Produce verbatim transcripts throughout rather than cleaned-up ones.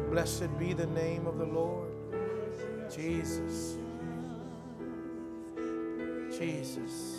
Blessed be the name of the Lord. Jesus. Jesus.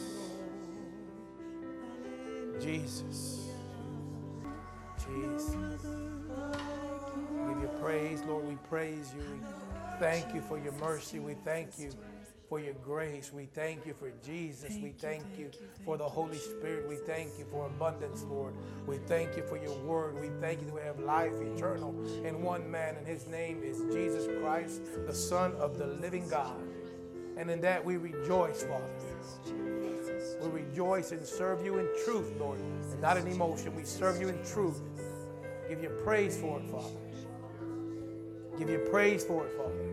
Jesus. Jesus. Give you praise, Lord. We praise you. We thank you for your mercy. We thank you for your grace. We thank you for Jesus. We thank you for the Holy Spirit. We thank you for abundance, Lord. We thank you for your word. We thank you that we have life eternal in one man, and his name is Jesus Christ, the Son of the living God. And in that we rejoice, Father. We rejoice and serve you in truth, Lord, and not in emotion. We serve you in truth. Give you praise for it, Father. Give you praise for it, Father.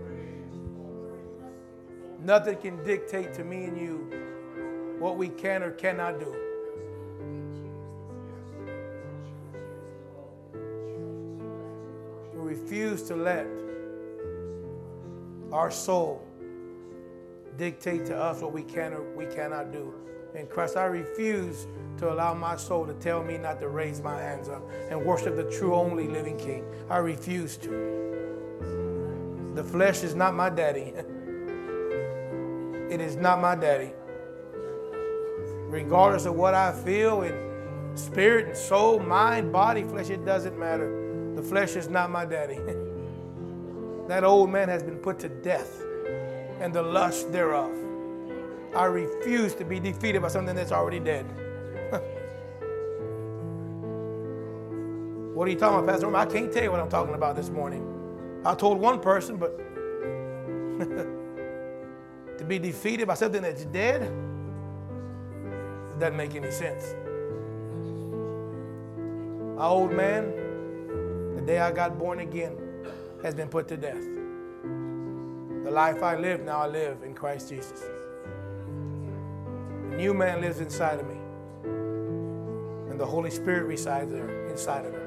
Nothing can dictate to me and you what we can or cannot do. We refuse to let our soul dictate to us what we can or we cannot do. In Christ, I refuse to allow my soul to tell me not to raise my hands up and worship the true, only living King. I refuse to. The flesh is not my daddy. It is not my daddy. Regardless of what I feel in spirit and soul, mind, body, flesh, it doesn't matter. The flesh is not my daddy. That old man has been put to death and the lust thereof. I refuse to be defeated by something that's already dead. What are you talking about, Pastor? I can't tell you what I'm talking about this morning. I told one person, but to be defeated by something that's dead doesn't make any sense. My old man, the day I got born again, has been put to death. The life I live now, I live in Christ Jesus. The new man lives inside of me, and the Holy Spirit resides there inside of him.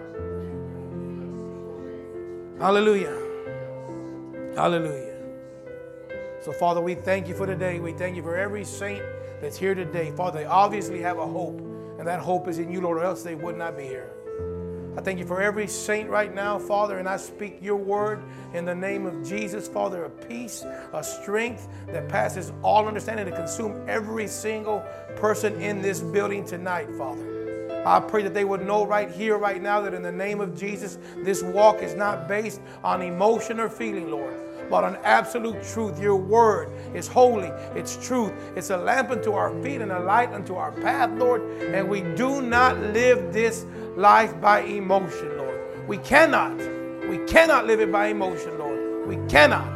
Hallelujah. Hallelujah. So, Father, we thank you for today. We thank you for every saint that's here today. Father, they obviously have a hope, and that hope is in you, Lord, or else they would not be here. I thank you for every saint right now, Father, and I speak your word in the name of Jesus, Father, a peace, a strength that passes all understanding to consume every single person in this building tonight, Father. I pray that they would know right here, right now, that in the name of Jesus, this walk is not based on emotion or feeling, Lord, but on absolute truth. Your word is holy. It's truth. It's a lamp unto our feet and a light unto our path, Lord. And we do not live this life by emotion, Lord. We cannot. We cannot live it by emotion, Lord. We cannot.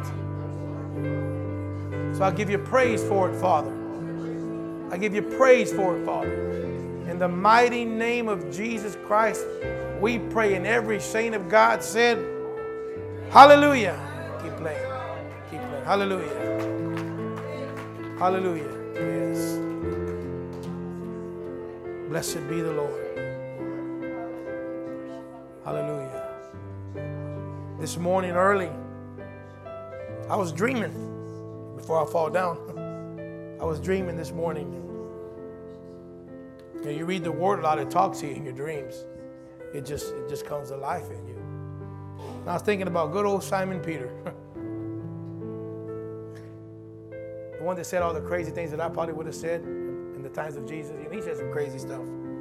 So I give you praise for it, Father. I give you praise for it, Father. In the mighty name of Jesus Christ, we pray, and every saint of God said, hallelujah. Keep playing. Keep playing. Hallelujah. Hallelujah. Yes. Blessed be the Lord. Hallelujah. This morning early, I was dreaming before I fall down. I was dreaming this morning. You know, you read the word a lot, it talks to you in your dreams. It just, it just comes to life in you. And I was thinking about good old Simon Peter. The one that said all the crazy things that I probably would have said in the times of Jesus. You know, he said some crazy stuff.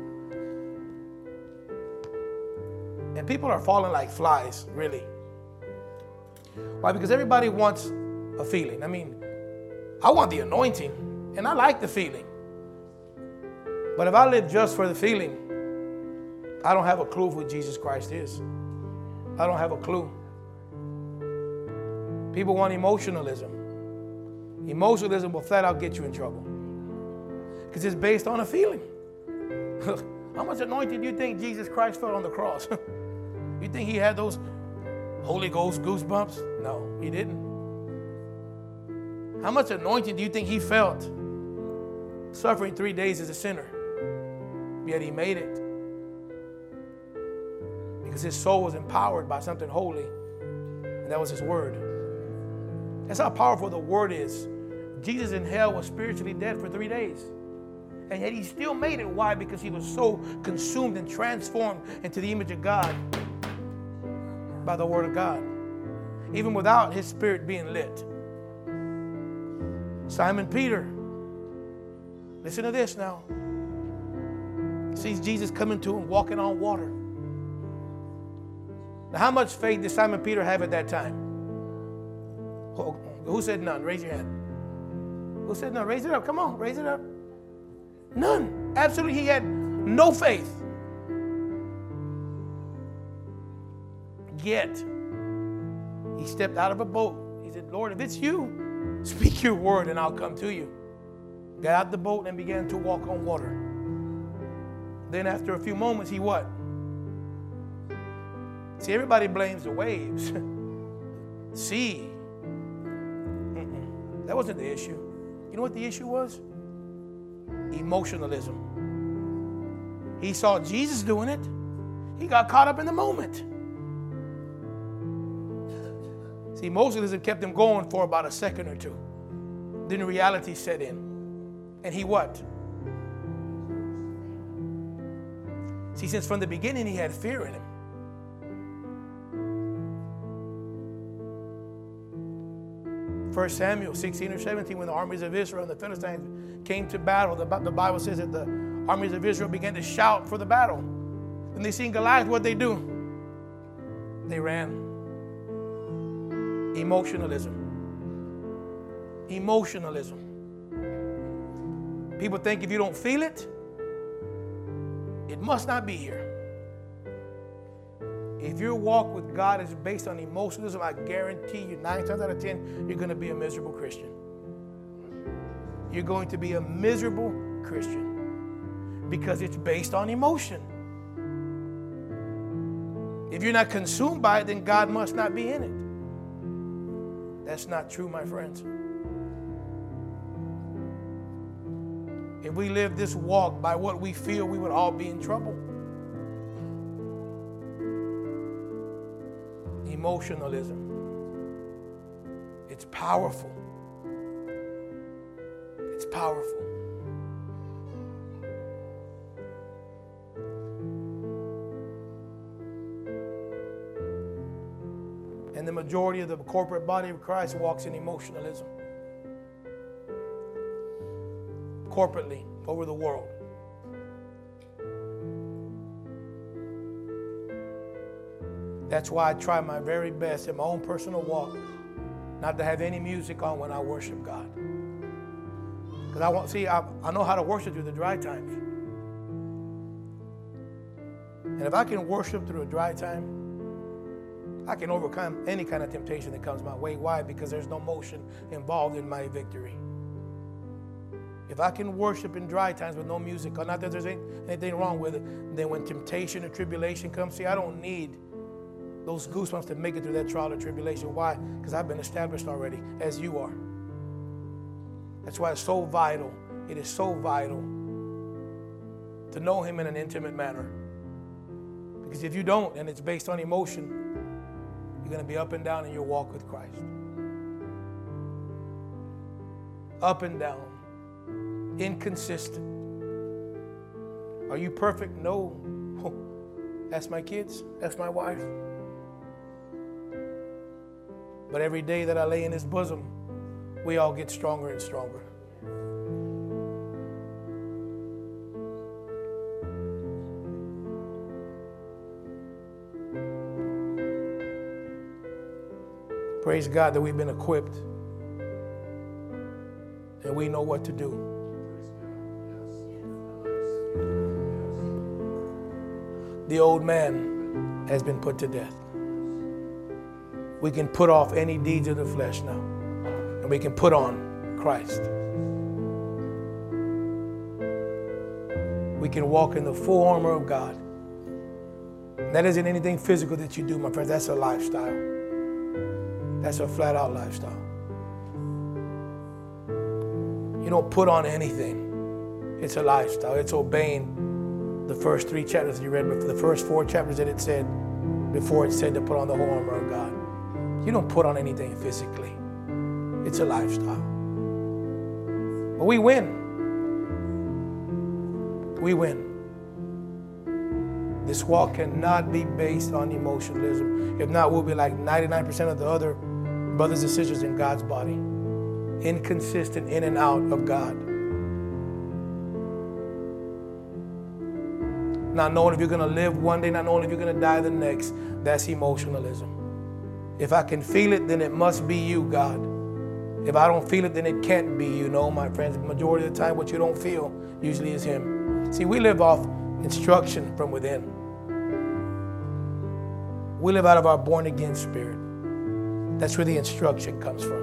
And people are falling like flies, really. Why? Because everybody wants a feeling. I mean, I want the anointing, and I like the feeling. But if I live just for the feeling, I don't have a clue of who Jesus Christ is. I don't have a clue. People want emotionalism. Emotionalism will flat out get you in trouble. Because it's based on a feeling. How much anointing do you think Jesus Christ felt on the cross? You think he had those Holy Ghost goosebumps? No, he didn't. How much anointing do you think he felt suffering three days as a sinner? Yet he made it. Because his soul was empowered by something holy. And that was his word. That's how powerful the word is. Jesus in hell was spiritually dead for three days. And yet he still made it. Why? Because he was so consumed and transformed into the image of God by the word of God. even without his spirit being lit. Simon Peter, listen to this now. Sees Jesus coming to him walking on water. Now, how much faith did Simon Peter have at that time? Who said none? Raise your hand. Who said none? Raise it up. Come on, raise it up. None. Absolutely, he had no faith. Yet, he stepped out of a boat. He said, Lord, if it's you, speak your word and I'll come to you. Got out the boat and began to walk on water. Then after a few moments, he what? See, everybody blames the waves. Sea. Mm-mm. That wasn't the issue. You know what the issue was? Emotionalism. He saw Jesus doing it. He got caught up in the moment. See, emotionalism kept him going for about a second or two. Then reality set in. And he what? See, since from the beginning he had fear in him. First Samuel sixteen or seventeen, when the armies of Israel and the Philistines came to battle, the, the Bible says that the armies of Israel began to shout for the battle. When they seen Goliath, what they do? They ran. Emotionalism. Emotionalism. People think if you don't feel it, it must not be here. If your walk with God is based on emotionalism, I guarantee you nine times out of ten, you're going to be a miserable Christian. You're going to be a miserable Christian because it's based on emotion. If you're not consumed by it, then God must not be in it. That's not true, my friends. If we live this walk by what we feel, we would all be in trouble. Emotionalism. It's powerful. It's powerful. And the majority of the corporate body of Christ walks in emotionalism. Corporately, over the world. That's why I try my very best in my own personal walk not to have any music on when I worship God. Because I want, see, I, I know how to worship through the dry times. And if I can worship through a dry time, I can overcome any kind of temptation that comes my way. Why? Because there's no motion involved in my victory. If I can worship in dry times with no music, or not that there's anything wrong with it, then when temptation or tribulation comes, see, I don't need those goosebumps to make it through that trial or tribulation. Why? Because I've been established already, as you are. That's why it's so vital. It is so vital to know Him in an intimate manner. Because if you don't, and it's based on emotion, you're going to be up and down in your walk with Christ. Up and down. Inconsistent. Are you perfect? No. That's my kids. That's my wife. But every day that I lay in His bosom, we all get stronger and stronger. Praise God that we've been equipped and we know what to do. The old man has been put to death. We can put off any deeds of the flesh now, and we can put on Christ. We can walk in the full armor of God. That isn't anything physical that you do, my friends. That's a lifestyle. That's a flat-out lifestyle. You don't put on anything. It's a lifestyle. It's obeying the first three chapters you read, the first four chapters that it said before it said to put on the whole armor of God. You don't put on anything physically. It's a lifestyle. But we win. We win. This walk cannot be based on emotionalism. If not, we'll be like ninety-nine percent of the other brothers and sisters in God's body. Inconsistent in and out of God. Not knowing if you're going to live one day, not knowing if you're going to die the next. That's emotionalism. If I can feel it, then it must be you, God. If I don't feel it, then it can't be you. No, my friends, the majority of the time what you don't feel usually is Him. See, we live off instruction from within. We live out of our born-again spirit. That's where the instruction comes from.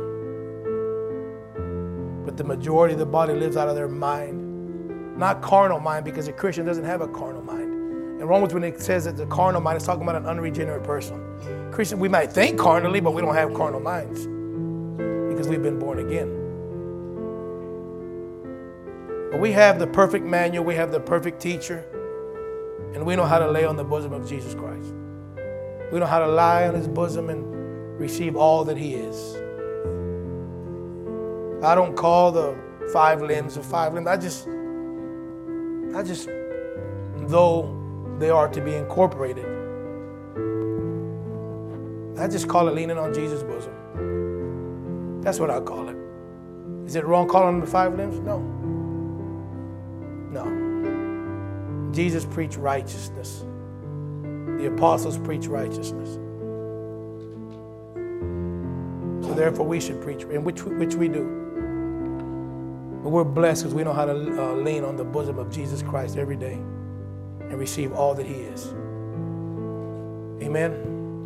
But the majority of the body lives out of their mind. Not carnal mind, because a Christian doesn't have a carnal mind. In Romans, when it says that the carnal mind, it's talking about an unregenerate person. Christian, we might think carnally, but we don't have carnal minds because we've been born again. But we have the perfect manual, we have the perfect teacher, and we know how to lay on the bosom of Jesus Christ. We know how to lie on His bosom and receive all that He is. I don't call the five limbs the five limbs. I just, I just, though they are to be incorporated, I just call it leaning on Jesus' bosom. That's what I call it. Is it wrong calling them the five limbs? No. No. Jesus preached righteousness. The apostles preached righteousness. So therefore we should preach, and which, which we do. But we're blessed because we know how to uh, lean on the bosom of Jesus Christ every day and receive all that He is. Amen.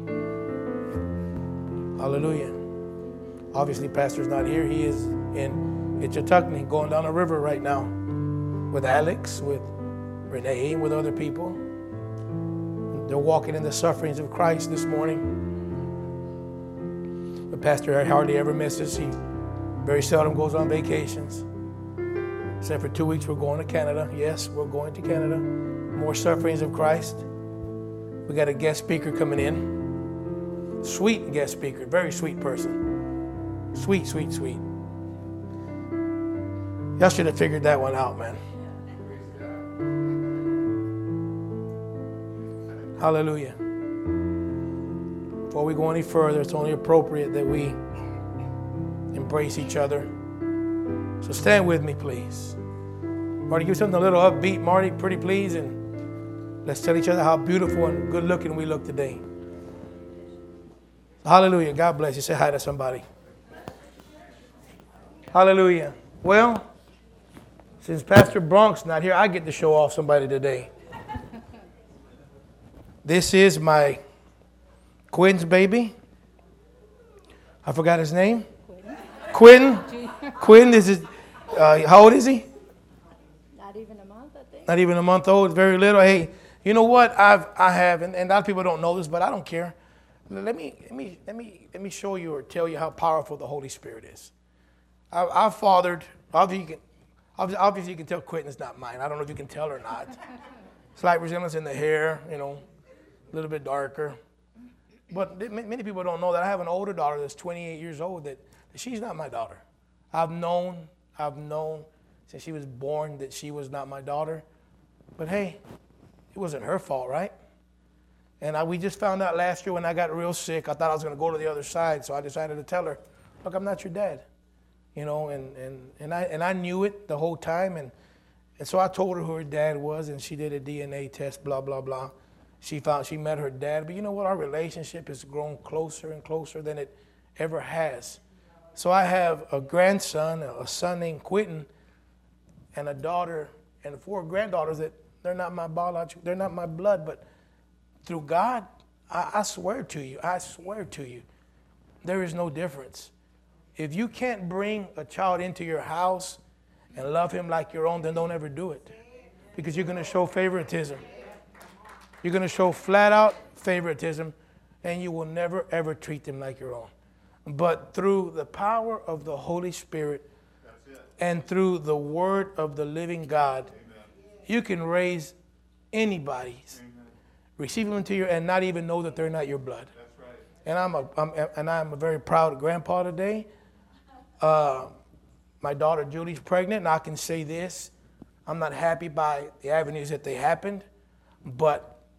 Hallelujah. Obviously, Pastor's not here. He is in Itchatuckney, going down the river right now with Alex, with Renee, with other people. They're walking in the sufferings of Christ this morning. But Pastor hardly ever misses. He very seldom goes on vacations. Except for two weeks, we're going to Canada. Yes, we're going to Canada. More sufferings of Christ. We got a guest speaker coming in. Sweet guest speaker, very sweet person. Sweet, sweet, sweet. Y'all should have figured that one out, man. Hallelujah. Before we go any further, it's only appropriate that we embrace each other. So stand with me, please. Marty, give something a little upbeat, Marty, pretty please, and let's tell each other how beautiful and good looking we look today. Hallelujah. God bless you. Say hi to somebody. Hallelujah. Well, since Pastor Bronk's not here, I get to show off somebody today. This is my Quinn's baby. I forgot his name. Quinn. Quinn, this is, uh, how old is he? Not even a month, I think. Not even a month old, very little. Hey, you know what? I've, I have, and, and a lot of people don't know this, but I don't care. Let me, let me, let me, let me show you or tell you how powerful the Holy Spirit is. I, I've fathered, obviously you, can, obviously you can tell Quentin is not mine. I don't know if you can tell or not. Slight resemblance in the hair, you know, a little bit darker. But many people don't know that I have an older daughter that's twenty-eight years old that, that she's not my daughter. I've known, I've known since she was born that she was not my daughter. But hey, it wasn't her fault, right? And I, we just found out last year when I got real sick, I thought I was going to go to the other side, so I decided to tell her, look, I'm not your dad. You know, and, and, and, I, and I knew it the whole time, and, and so I told her who her dad was, and she did a D N A test, blah, blah, blah. She found she met her dad, but you know what? Our relationship has grown closer and closer than it ever has. So I have a grandson, a son named Quentin, and a daughter, and four granddaughters that they're not my biological, they're not my blood, but through God, I, I swear to you, I swear to you, there is no difference. If you can't bring a child into your house and love him like your own, then don't ever do it. Because you're going to show favoritism. You're going to show flat out favoritism, and you will never, ever treat them like your own. But through the power of the Holy Spirit and through the Word of the living God, you can raise anybody's. Receive them into your, and not even know that they're not your blood. That's right. And I'm a, I'm, and I'm a very proud grandpa today. Uh, my daughter Julie's pregnant, and I can say this: I'm not happy by the avenues that they happened, but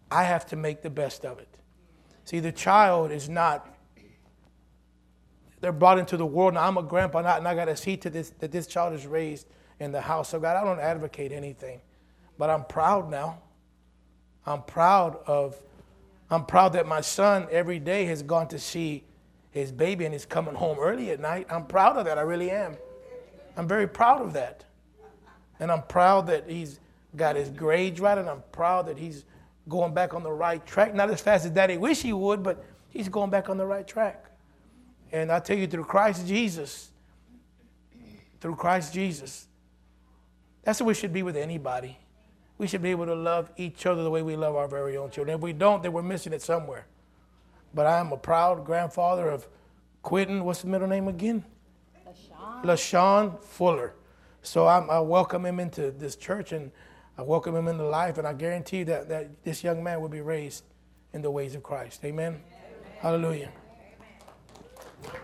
I have to make the best of it. See, the child is not, they're brought into the world. Now, I'm a grandpa, and I got to see to this that this child is raised in the house of God. I don't advocate anything, but I'm proud now. I'm proud of, I'm proud that my son every day has gone to see his baby and is coming home early at night. I'm proud of that. I really am. I'm very proud of that. And I'm proud that he's got his grades right, and I'm proud that he's going back on the right track. Not as fast as Daddy wish he would, but he's going back on the right track. And I tell you, through Christ Jesus, through Christ Jesus, that's what we should be with anybody. We should be able to love each other the way we love our very own children. If we don't, then we're missing it somewhere. But I am a proud grandfather of Quentin, what's the middle name again? LaShawn. LaShawn Fuller. So I'm, I welcome him into this church, and I welcome him into life, and I guarantee that, that this young man will be raised in the ways of Christ. Amen? Amen. Hallelujah. Amen.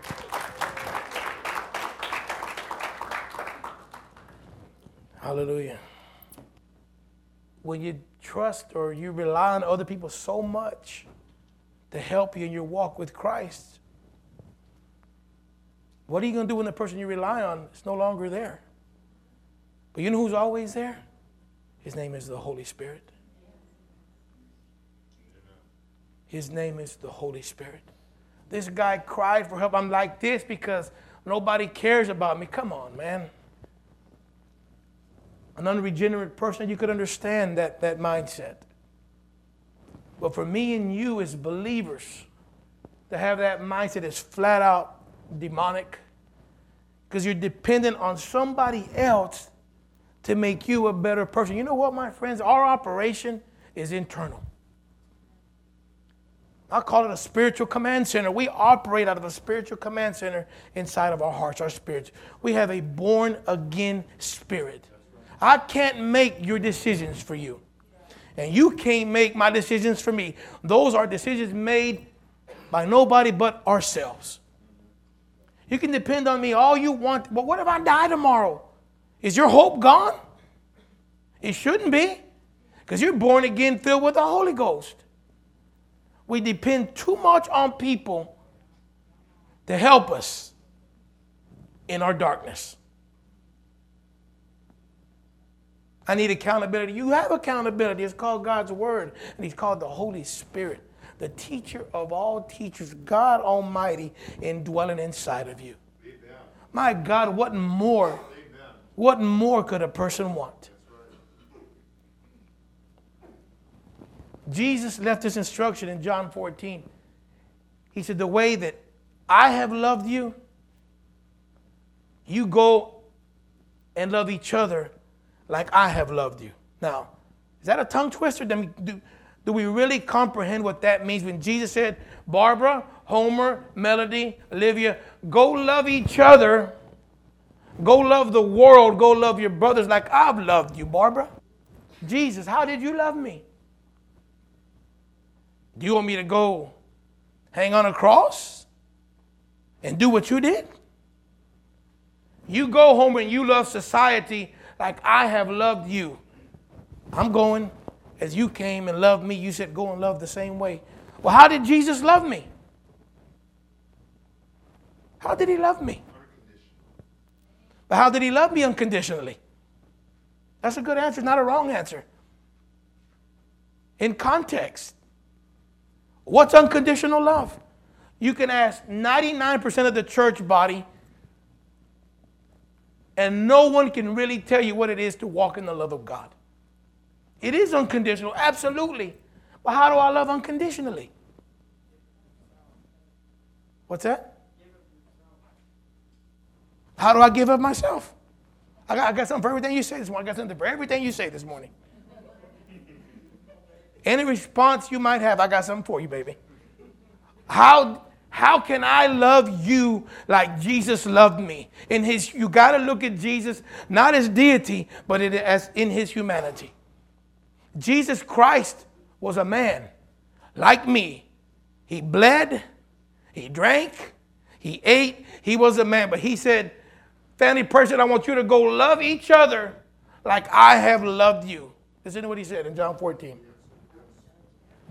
Hallelujah. When you trust or you rely on other people so much to help you in your walk with Christ, what are you going to do when the person you rely on is no longer there? But you know who's always there? His name is the Holy Spirit. His name is the Holy Spirit. This guy cried for help. I'm like this because nobody cares about me. Come on, man. An unregenerate person, you could understand that, that mindset. But for me and you as believers, to have that mindset is flat out demonic, because you're dependent on somebody else to make you a better person. You know what, my friends? Our operation is internal. I call it a spiritual command center. We operate out of a spiritual command center inside of our hearts, our spirits. We have a born-again spirit. I can't make your decisions for you. And you can't make my decisions for me. Those are decisions made by nobody but ourselves. You can depend on me all you want, but what if I die tomorrow? Is your hope gone? It shouldn't be, because you're born again, filled with the Holy Ghost. We depend too much on people to help us in our darkness. I need accountability. You have accountability. It's called God's Word, and He's called the Holy Spirit, the teacher of all teachers, God Almighty indwelling inside of you. Amen. My God, what more, Amen. What more could a person want? Jesus left this instruction in John fourteen. He said, the way that I have loved you, you go and love each other like I have loved you. Now, is that a tongue twister? Do, do we really comprehend what that means when Jesus said, Barbara, Homer, Melody, Olivia, go love each other. Go love the world. Go love your brothers like I've loved you, Barbara. Jesus, how did you love me? Do you want me to go hang on a cross and do what you did? You go home and you love society like I have loved you. I'm going as you came and loved me. You said go and love the same way. Well, how did Jesus love me? How did He love me? But how did He love me unconditionally? That's a good answer, not a wrong answer. In context. What's unconditional love? You can ask ninety-nine percent of the church body, and no one can really tell you what it is to walk in the love of God. It is unconditional, absolutely. But how do I love unconditionally? What's that? How do I give up myself? I got, I got something for everything you say this morning. I got something for everything you say this morning. Any response you might have, I got something for you, baby. How, how can I love you like Jesus loved me? In his, you got to look at Jesus not as deity, but it, as in His humanity. Jesus Christ was a man like me. He bled, He drank, He ate. He was a man, but He said, family person, I want you to go love each other like I have loved you. Listen to what He said in John fourteen.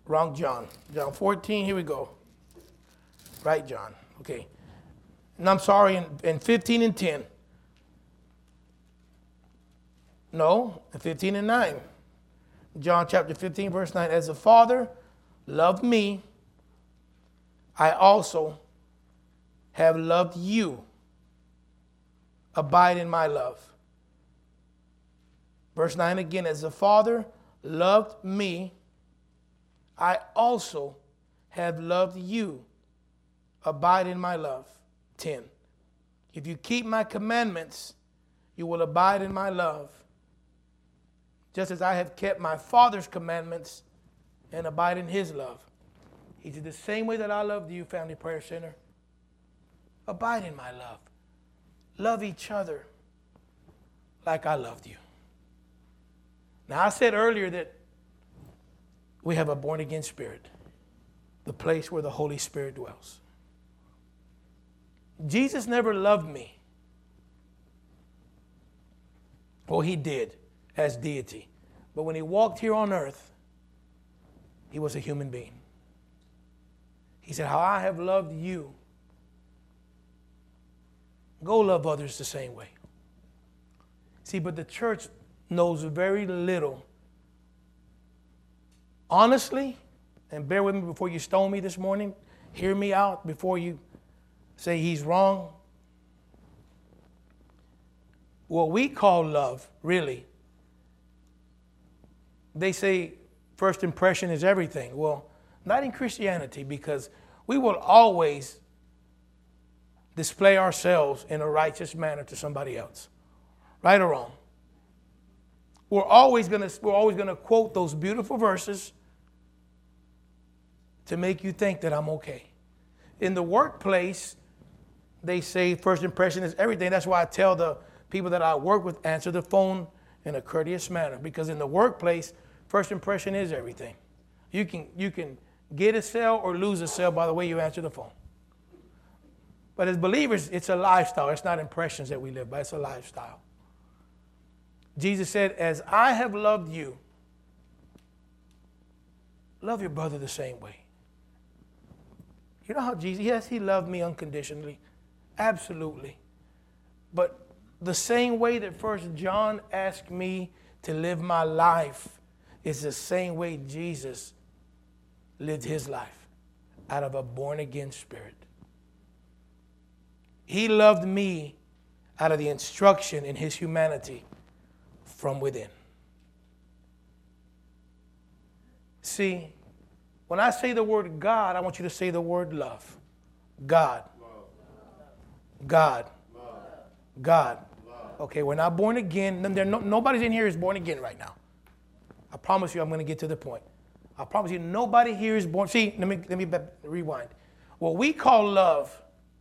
Wrong John. John fourteen, here we go. Right, John. Okay. And I'm sorry, in, in fifteen and ten. No, in fifteen and nine. John chapter fifteen, verse nine. As the Father loved me, I also have loved you. Abide in my love. Verse nine again. As the Father loved me, I also have loved you. Abide in my love. ten. If you keep my commandments, you will abide in my love, just as I have kept my Father's commandments and abide in his love. He said, the same way that I loved you, Family Prayer Center, abide in my love. Love each other like I loved you. Now, I said earlier that we have a born-again spirit, the place where the Holy Spirit dwells. Jesus never loved me. Well, he did as deity. But when he walked here on earth, he was a human being. He said, how I have loved you, go love others the same way. See, but the church knows very little. Honestly, and bear with me before you stone me this morning, hear me out before you say he's wrong. What we call love, really, they say first impression is everything. Well, not in Christianity, because we will always display ourselves in a righteous manner to somebody else, right or wrong. We're always going to we're always going to quote those beautiful verses to make you think that I'm okay. In the workplace, they say first impression is everything. That's why I tell the people that I work with, answer the phone in a courteous manner, because in the workplace, first impression is everything. You can you can get a sale or lose a sale by the way you answer the phone. But as believers, it's a lifestyle. It's not impressions that we live by. It's a lifestyle. Jesus said, as I have loved you, love your brother the same way. You know how Jesus, yes, he loved me unconditionally. Absolutely. But the same way that First John asked me to live my life is the same way Jesus lived his life, out of a born-again spirit. He loved me out of the instruction in his humanity from within. See, when I say the word God, I want you to say the word love. God. God. God. Okay, we're not born again. There no, nobody's in here is born again right now. I promise you I'm going to get to the point. I promise you nobody here is born. See, let me, let me rewind. What we call love,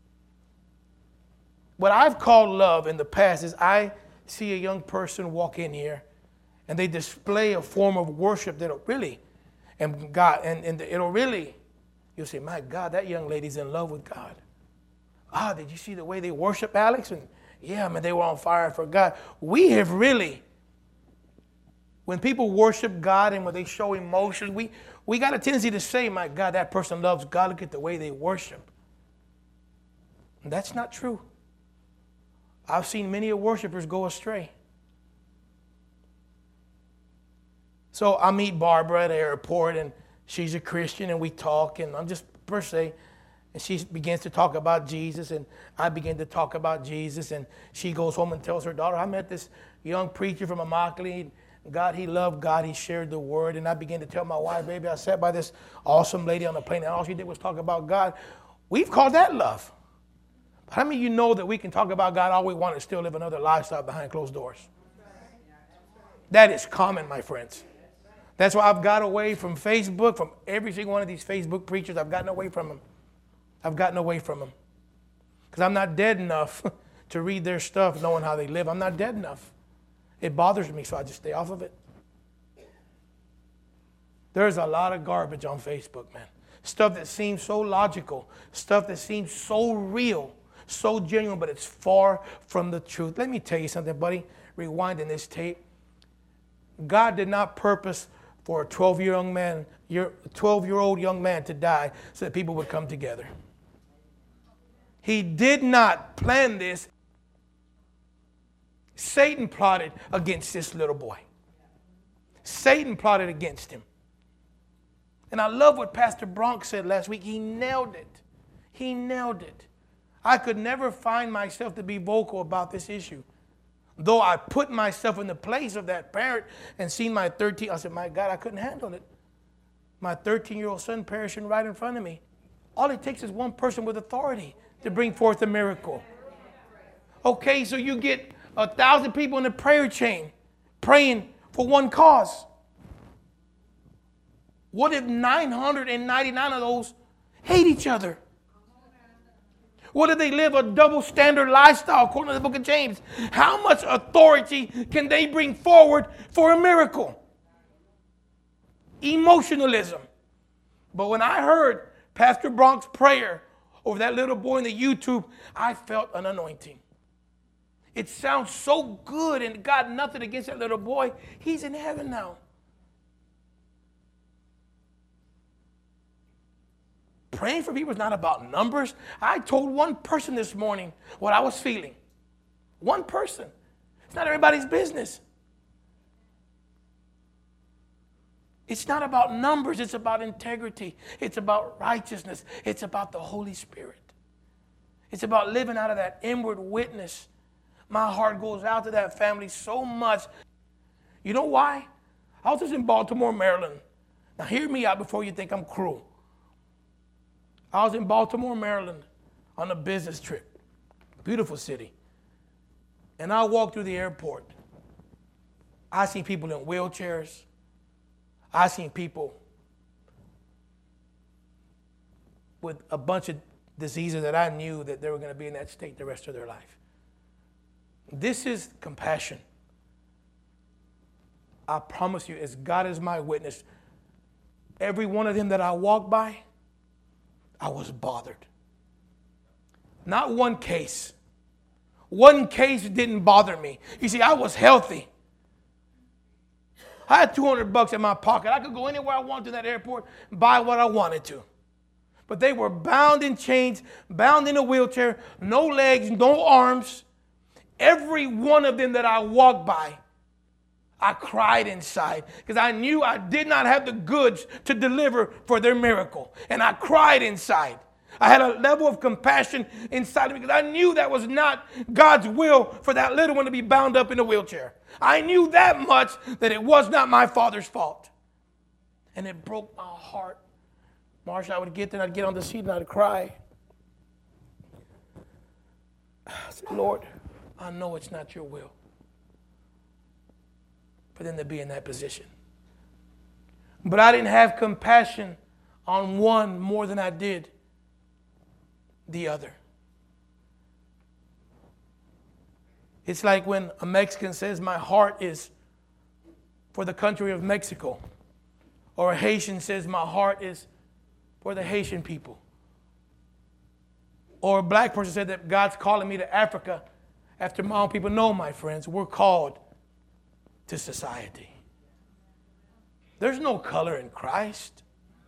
what I've called love in the past is I see a young person walk in here and they display a form of worship that'll really, and God, and, and it'll really, you'll say, my God, that young lady's in love with God. Ah, did you see the way they worship, Alex? And yeah, man, they were on fire for God. We have really, when people worship God and when they show emotion, we, we got a tendency to say, my God, that person loves God. Look at the way they worship. And that's not true. I've seen many worshipers go astray. So I meet Barbara at the airport, and she's a Christian, and we talk, and I'm just per se, and she begins to talk about Jesus, and I begin to talk about Jesus, and she goes home and tells her daughter, I met this young preacher from Immokalee. God, he loved God. He shared the word, and I began to tell my wife, baby, I sat by this awesome lady on the plane, and all she did was talk about God. We've called that love. But how many of you know that we can talk about God all we want and still live another lifestyle behind closed doors? That is common, my friends. That's why I've got away from Facebook, from every single one of these Facebook preachers. I've gotten away from them. I've gotten away from them. Because I'm not dead enough to read their stuff knowing how they live. I'm not dead enough. It bothers me, so I just stay off of it. There's a lot of garbage on Facebook, man. Stuff that seems so logical. Stuff that seems so real, so genuine, but it's far from the truth. Let me tell you something, buddy. Rewinding this tape. God did not purpose for a twelve-year young man, your twelve-year-old young man to die so that people would come together. He did not plan this. Satan plotted against this little boy. Satan plotted against him. And I love what Pastor Bronx said last week. He nailed it. He nailed it. I could never find myself to be vocal about this issue. Though I put myself in the place of that parent and seen my thirteen, I said, my God, I couldn't handle it. My thirteen-year-old son perishing right in front of me. All it takes is one person with authority to bring forth a miracle. Okay, so you get a thousand people in the prayer chain praying for one cause. What if nine hundred ninety-nine of those hate each other? What if they live a double standard lifestyle according to the book of James? How much authority can they bring forward for a miracle? Emotionalism. But when I heard Pastor Bronx's prayer over that little boy in the YouTube, I felt an anointing. It sounds so good, and God, nothing against that little boy. He's in heaven now. Praying for people is not about numbers. I told one person this morning what I was feeling. One person. It's not everybody's business. It's not about numbers. It's about integrity. It's about righteousness. It's about the Holy Spirit. It's about living out of that inward witness. My heart goes out to that family so much. You know why? I was just in Baltimore, Maryland. Now hear me out before you think I'm cruel. I was in Baltimore, Maryland on a business trip. Beautiful city. And I walked through the airport. I seen people in wheelchairs. I seen people with a bunch of diseases that I knew that they were going to be in that state the rest of their life. This is compassion. I promise you, as God is my witness, every one of them that I walked by, I was bothered. Not one case. One case didn't bother me. You see, I was healthy. I had two hundred bucks in my pocket. I could go anywhere I wanted to that airport and buy what I wanted to. But they were bound in chains, bound in a wheelchair, no legs, no arms. Every one of them that I walked by, I cried inside because I knew I did not have the goods to deliver for their miracle. And I cried inside. I had a level of compassion inside of me because I knew that was not God's will for that little one to be bound up in a wheelchair. I knew that much, that it was not my Father's fault. And it broke my heart. Marsha, I would get there and I'd get on the seat and I'd cry. I said, Lord, I know it's not your will for them to be in that position. But I didn't have compassion on one more than I did the other. It's like when a Mexican says, my heart is for the country of Mexico. Or a Haitian says, my heart is for the Haitian people. Or a black person said that God's calling me to Africa after my own people. No, my friends, we're called to society. There's no color in Christ.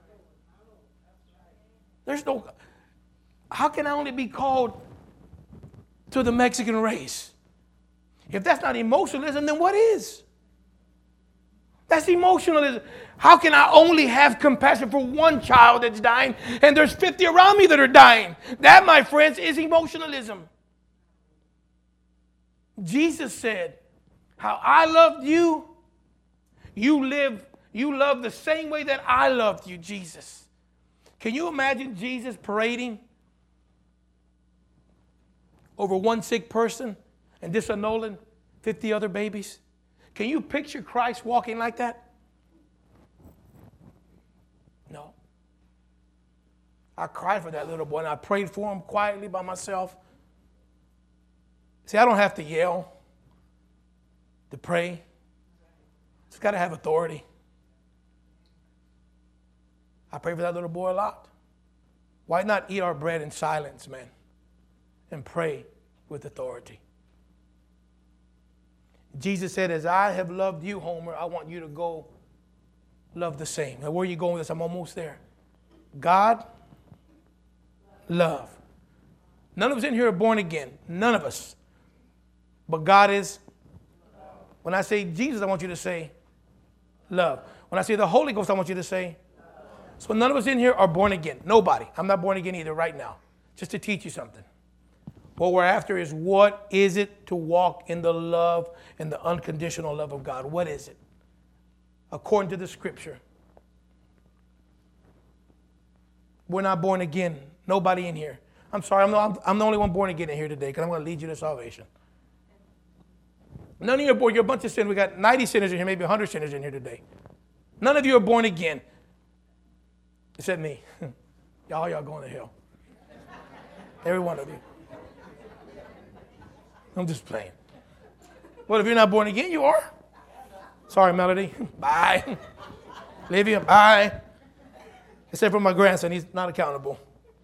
There's no... How can I only be called to the Mexican race? If that's not emotionalism, then what is? That's emotionalism. How can I only have compassion for one child that's dying and there's fifty around me that are dying? That, my friends, is emotionalism. Jesus said, how I loved you, you live, you love the same way that I loved you, Jesus. Can you imagine Jesus parading over one sick person and disannulling fifty other babies? Can you picture Christ walking like that? No. I cried for that little boy and I prayed for him quietly by myself. See, I don't have to yell to pray. Just got to have authority. I pray for that little boy a lot. Why not eat our bread in silence, man, and pray with authority? Jesus said, as I have loved you, Homer, I want you to go love the same. Now, where are you going with this? I'm almost there. God, love. None of us in here are born again. None of us. But God is. When I say Jesus, I want you to say love. When I say the Holy Ghost, I want you to say. So none of us in here are born again. Nobody. I'm not born again either right now. Just to teach you something. What we're after is, what is it to walk in the love and the unconditional love of God? What is it? According to the scripture. We're not born again. Nobody in here. I'm sorry, I'm the, I'm, I'm the only one born again in here today because I'm going to lead you to salvation. None of you are born. You're a bunch of sinners. We got ninety sinners in here, maybe one hundred sinners in here today. None of you are born again. Except me. Y'all, y'all going to hell. Every one of you. I'm just playing. What if you're not born again? You are. Sorry, Melody. Bye. Livia, bye. Except for my grandson. He's not accountable.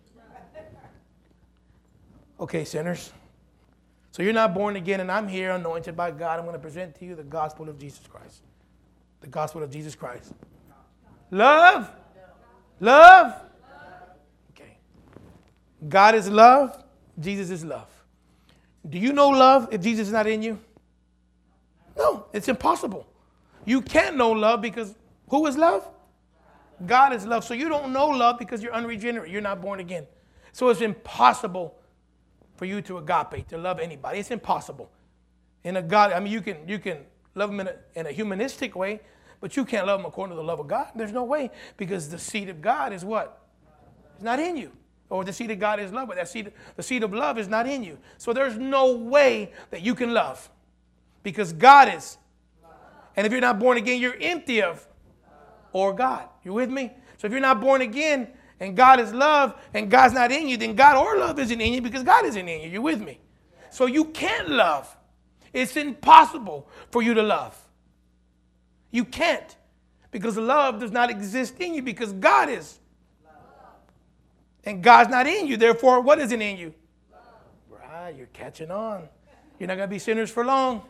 Okay, sinners. So you're not born again, and I'm here anointed by God. I'm going to present to you the gospel of Jesus Christ. The gospel of Jesus Christ. Love? Love? Okay. God is love. Jesus is love. Do you know love if Jesus is not in you? No, it's impossible. You can't know love because who is love? God is love. So you don't know love because you're unregenerate. You're not born again. So it's impossible for you to agape, to love anybody. It's impossible. In a God, I mean, you can you can love them in a, in a humanistic way, but you can't love them according to the love of God. There's no way, because the seed of God is what? It's not in you. Or the seed of God is love, but that seed, the seed of love is not in you. So there's no way that you can love, because God is. And if you're not born again, you're empty of or God. You with me? So if you're not born again, and God is love, and God's not in you, then God or love isn't in you, because God isn't in you. You with me? So you can't love. It's impossible for you to love. You can't, because love does not exist in you, because God is. And God's not in you. Therefore, what isn't in you? Right, you're catching on. You're not going to be sinners for long.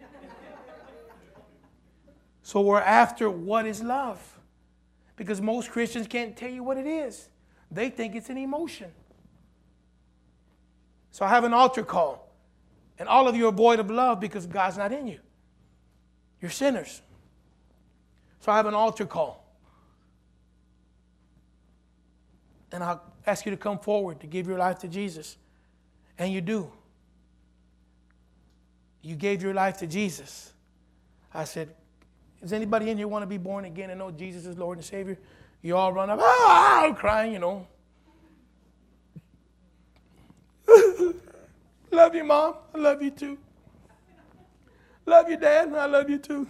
So we're after what is love. Because most Christians can't tell you what it is. They think it's an emotion. So I have an altar call. And all of you are void of love because God's not in you. You're sinners. So I have an altar call. And I'll ask you to come forward to give your life to Jesus. And you do. You gave your life to Jesus. I said, does anybody in here want to be born again and know Jesus is Lord and Savior? You all run up, ah, I'm crying, you know. Love you, Mom. I love you too. Love you, Dad. I love you too.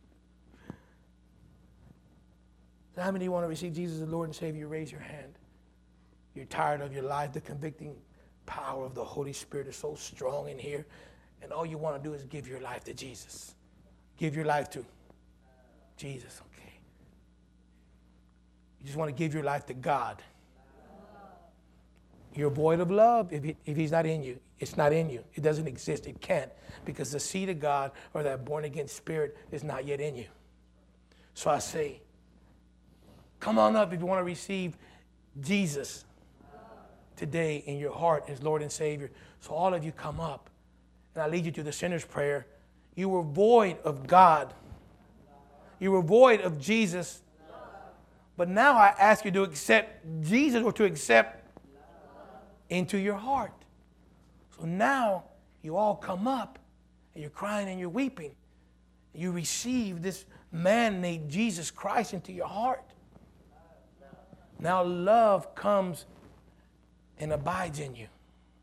How many of you want to receive Jesus as Lord and Savior? Raise your hand. You're tired of your life. The convicting power of the Holy Spirit is so strong in here. And all you want to do is give your life to Jesus. Give your life to Jesus, okay. You just want to give your life to God. You're void of love if, he, if he's not in you. It's not in you. It doesn't exist. It can't, because the seed of God or that born-again spirit is not yet in you. So I say, come on up if you want to receive Jesus today in your heart as Lord and Savior. So all of you come up, and I lead you to the sinner's prayer. You were void of God. You were void of Jesus. But now I ask you to accept Jesus, or to accept into your heart. So now you all come up, and you're crying and you're weeping. You receive this man named Jesus Christ into your heart. Now love comes and abides in you.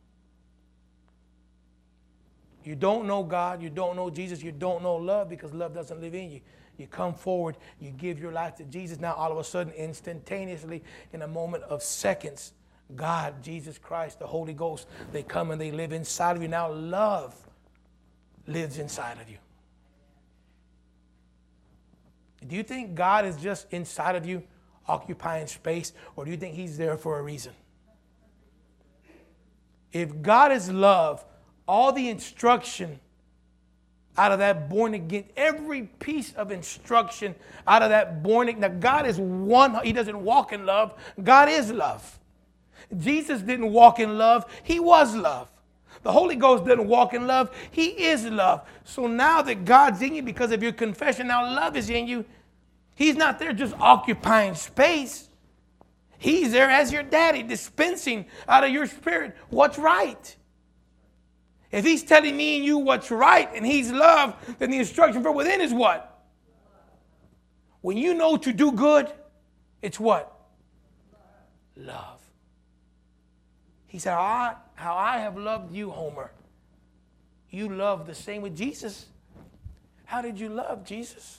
You don't know God, you don't know Jesus, you don't know love, because love doesn't live in you. You come forward, you give your life to Jesus. Now all of a sudden, instantaneously, in a moment of seconds, God, Jesus Christ, the Holy Ghost, they come and they live inside of you. Now love lives inside of you. Do you think God is just inside of you, occupying space, or do you think he's there for a reason? If God is love, all the instruction out of that born again, every piece of instruction out of that born again. Now, God is one. He doesn't walk in love. God is love. Jesus didn't walk in love. He was love. The Holy Ghost doesn't walk in love. He is love. So now that God's in you because of your confession, now love is in you. He's not there just occupying space. He's there as your daddy, dispensing out of your spirit what's right. If he's telling me and you what's right and he's love, then the instruction from within is what? When you know to do good, it's what? Love. He said, how I, how I have loved you, Homer, you love the same with Jesus. How did you love Jesus?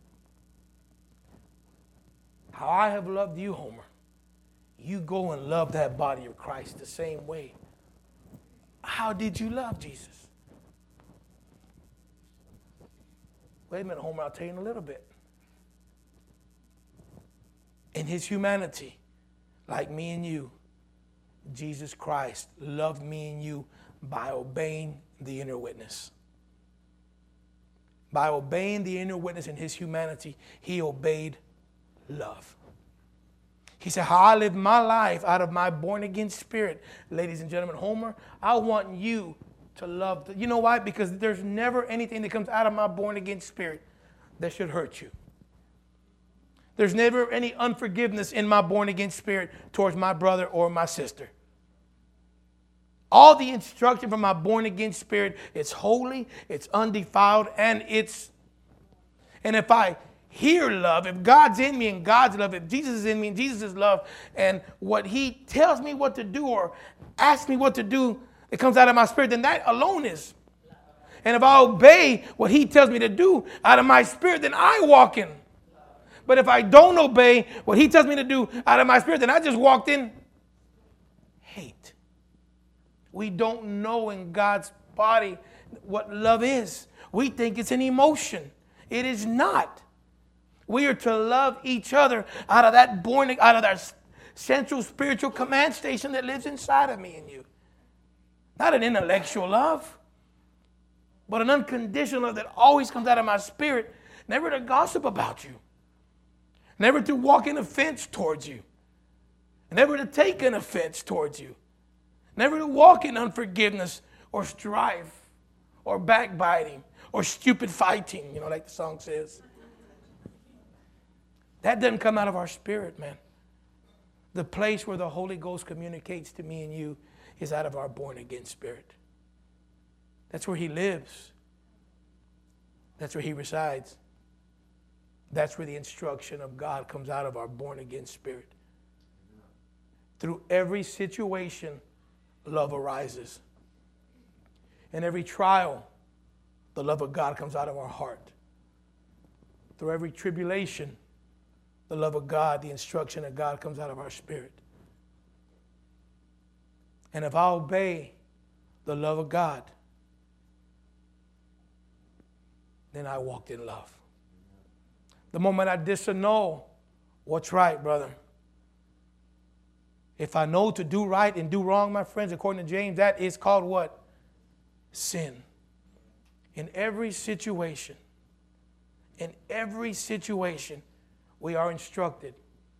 How I have loved you, Homer, you go and love that body of Christ the same way. How did you love Jesus? Wait a minute, Homer, I'll tell you in a little bit. In his humanity, like me and you, Jesus Christ loved me and you by obeying the inner witness. By obeying the inner witness in his humanity, he obeyed love. He said, how I live my life out of my born-again spirit. Ladies and gentlemen, Homer, I want you to love. The, you know why? Because there's never anything that comes out of my born-again spirit that should hurt you. There's never any unforgiveness in my born-again spirit towards my brother or my sister. All the instruction from my born-again spirit, it's holy, it's undefiled, and it's... And if I hear love, if God's in me and God's love, if Jesus is in me and Jesus is love, and what he tells me what to do or asks me what to do, it comes out of my spirit, then that alone is. And if I obey what he tells me to do out of my spirit, then I walk in. But if I don't obey what he tells me to do out of my spirit, then I just walked in hate. We don't know in God's body what love is. We think it's an emotion. It is not. We are to love each other out of that born, out of that central spiritual command station that lives inside of me and you. Not an intellectual love, but an unconditional love that always comes out of my spirit. Never to gossip about you. Never to walk in offense towards you. Never to take an offense towards you. Never to walk in unforgiveness or strife or backbiting or stupid fighting, you know, like the song says. That doesn't come out of our spirit, man. The place where the Holy Ghost communicates to me and you is out of our born-again spirit. That's where he lives. That's where he resides. That's where the instruction of God comes out of our born-again spirit. Through every situation, love arises. In every trial, the love of God comes out of our heart. Through every tribulation, the love of God, the instruction of God comes out of our spirit. And if I obey the love of God, then I walked in love. The moment I disannul what's right, brother. If I know to do right and do wrong, my friends, according to James, that is called what? Sin. In every situation, in every situation, we are instructed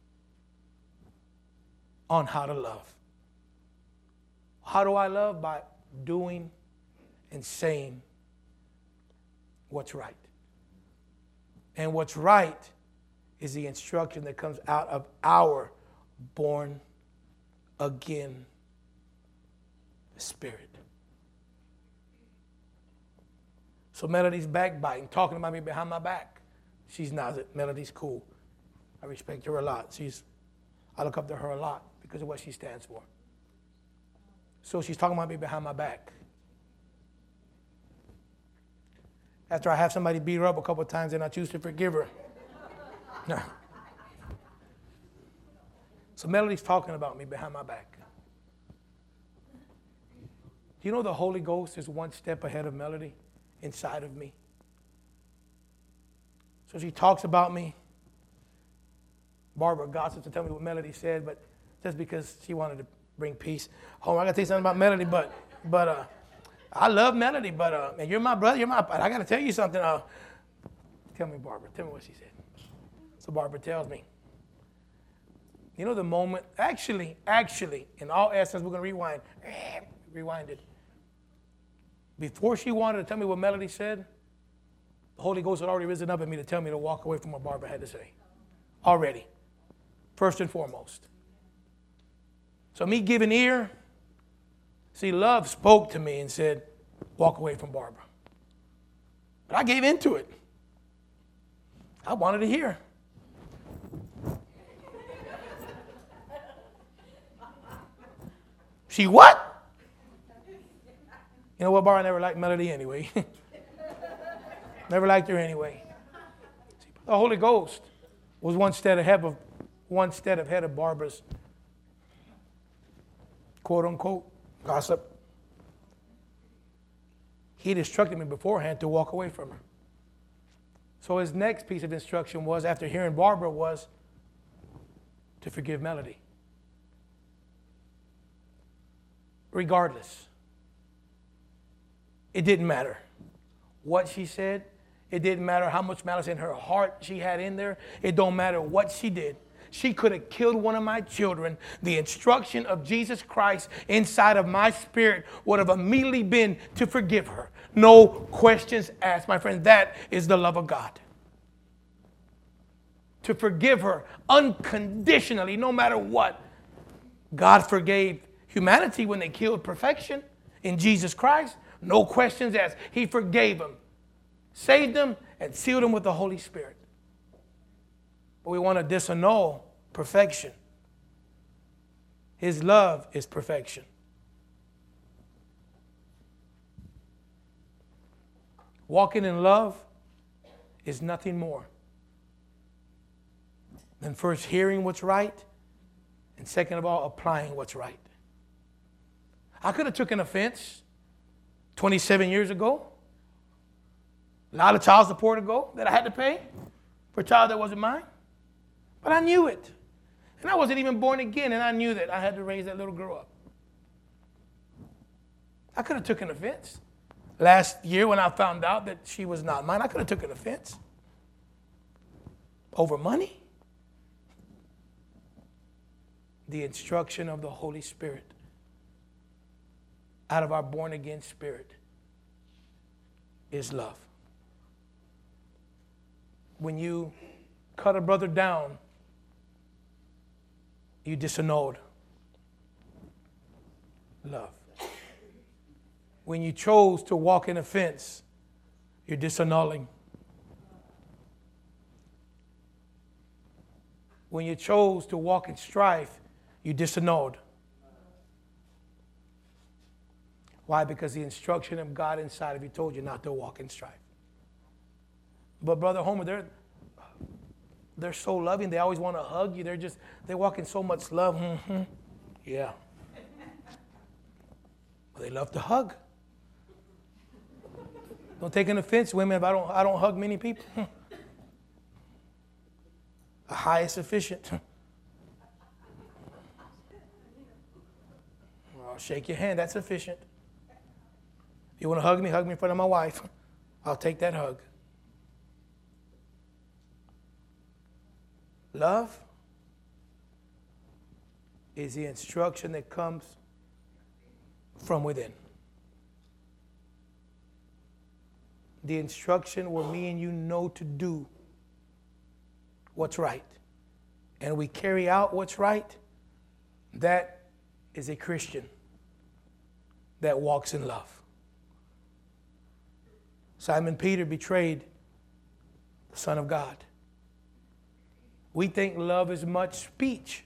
on how to love. How do I love? By doing and saying what's right. And what's right is the instruction that comes out of our born again spirit. So Melody's backbiting, talking about me behind my back. She's not. Melody's cool. I respect her a lot. She's, I look up to her a lot because of what she stands for. So she's talking about me behind my back. After I have somebody beat her up a couple of times and I choose to forgive her. No. So Melody's talking about me behind my back. Do you know the Holy Ghost is one step ahead of Melody inside of me? So she talks about me. Barbara gossips to tell me what Melody said, but just because she wanted to bring peace. Oh, I got to tell you something about Melody, but but uh, I love Melody, but uh, and you're my brother. You're my. I got to tell you something. Uh, tell me, Barbara. Tell me what she said. So Barbara tells me. You know the moment. Actually, actually, in all essence, we're gonna rewind. Rewind it. Before she wanted to tell me what Melody said, the Holy Ghost had already risen up in me to tell me to walk away from what Barbara had to say. Already. First and foremost. So me giving ear. See, love spoke to me and said, walk away from Barbara. But I gave into it. I wanted to hear. She what? You know what, Barbara? I never liked Melody anyway. Never liked her anyway. See, the Holy Ghost was one step ahead of one step ahead of Barbara's quote unquote gossip. He'd instructed me beforehand to walk away from her. So his next piece of instruction was, after hearing Barbara, was to forgive Melody. Regardless. It didn't matter what she said. It didn't matter how much malice in her heart she had in there. It don't matter what she did. She could have killed one of my children. The instruction of Jesus Christ inside of my spirit would have immediately been to forgive her. No questions asked, my friend. That is the love of God. To forgive her unconditionally, no matter what. God forgave humanity when they killed perfection in Jesus Christ. No questions asked. He forgave them, saved them, and sealed them with the Holy Spirit. But we want to disannul perfection. His love is perfection. Walking in love is nothing more than first hearing what's right, and second of all, applying what's right. I could have taken offense twenty-seven years ago. A lot of child support ago that I had to pay for a child that wasn't mine. But I knew it. And I wasn't even born again, and I knew that I had to raise that little girl up. I could have taken offense. Last year when I found out that she was not mine, I could have taken offense. Over money. The instruction of the Holy Spirit out of our born-again spirit is love. When you cut a brother down, you disannulled love. When you chose to walk in offense, you're disannulling. When you chose to walk in strife, you disannulled. Why? Because the instruction of God inside of you told you not to walk in strife. But Brother Homer, they're, they're so loving. They always want to hug you. They're just, they walk in so much love. Mm-hmm. Yeah. Well, they love to hug. Don't take an offense, women, if I don't, I don't hug many people. A high is sufficient. I'll shake your hand. That's sufficient. You want to hug me? Hug me in front of my wife. I'll take that hug. Love is the instruction that comes from within. The instruction where me and you know to do what's right. And we carry out what's right. That is a Christian that walks in love. Simon Peter betrayed the Son of God. We think love is much speech.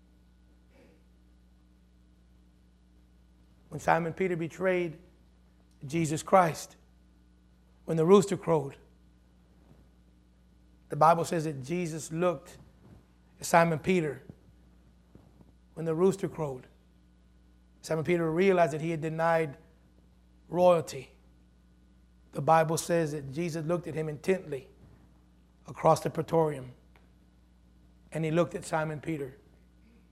When Simon Peter betrayed Jesus Christ, when the rooster crowed, the Bible says that Jesus looked at Simon Peter when the rooster crowed. Simon Peter realized that he had denied royalty. The Bible says that Jesus looked at him intently across the praetorium, and he looked at Simon Peter.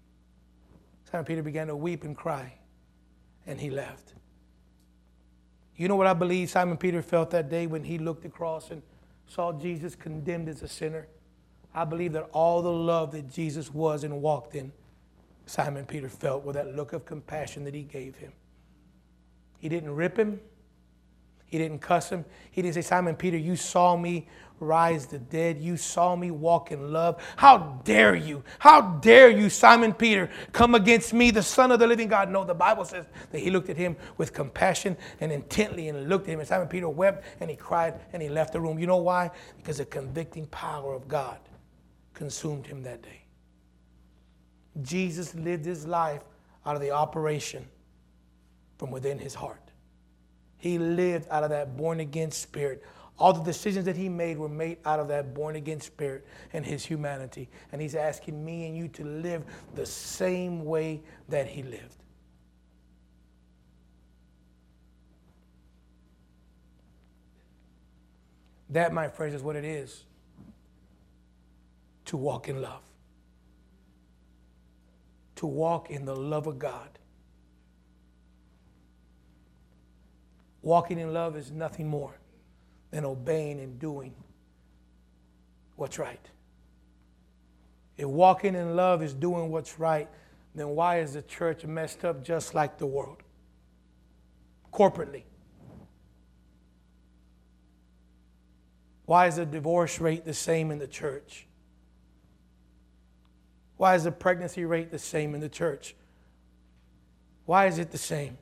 Simon Peter began to weep and cry, and he left. You know what I believe Simon Peter felt that day when he looked across and saw Jesus condemned as a sinner? I believe that all the love that Jesus was and walked in, Simon Peter felt with that look of compassion that he gave him. He didn't rip him. He didn't cuss him. He didn't say, Simon Peter, you saw me rise the dead. You saw me walk in love. How dare you? How dare you, Simon Peter, come against me, the Son of the living God? No, the Bible says that he looked at him with compassion and intently and looked at him. And Simon Peter wept and he cried and he left the room. You know why? Because the convicting power of God consumed him that day. Jesus lived his life out of the operation from within his heart. He lived out of that born-again spirit. All the decisions that he made were made out of that born-again spirit and his humanity. And he's asking me and you to live the same way that he lived. That, my friends, is what it is to walk in love. To walk in the love of God. Walking in love is nothing more than obeying and doing what's right. If walking in love is doing what's right, then why is the church messed up just like the world? Corporately. Why is the divorce rate the same in the church? Why is the pregnancy rate the same in the church? Why is it the same?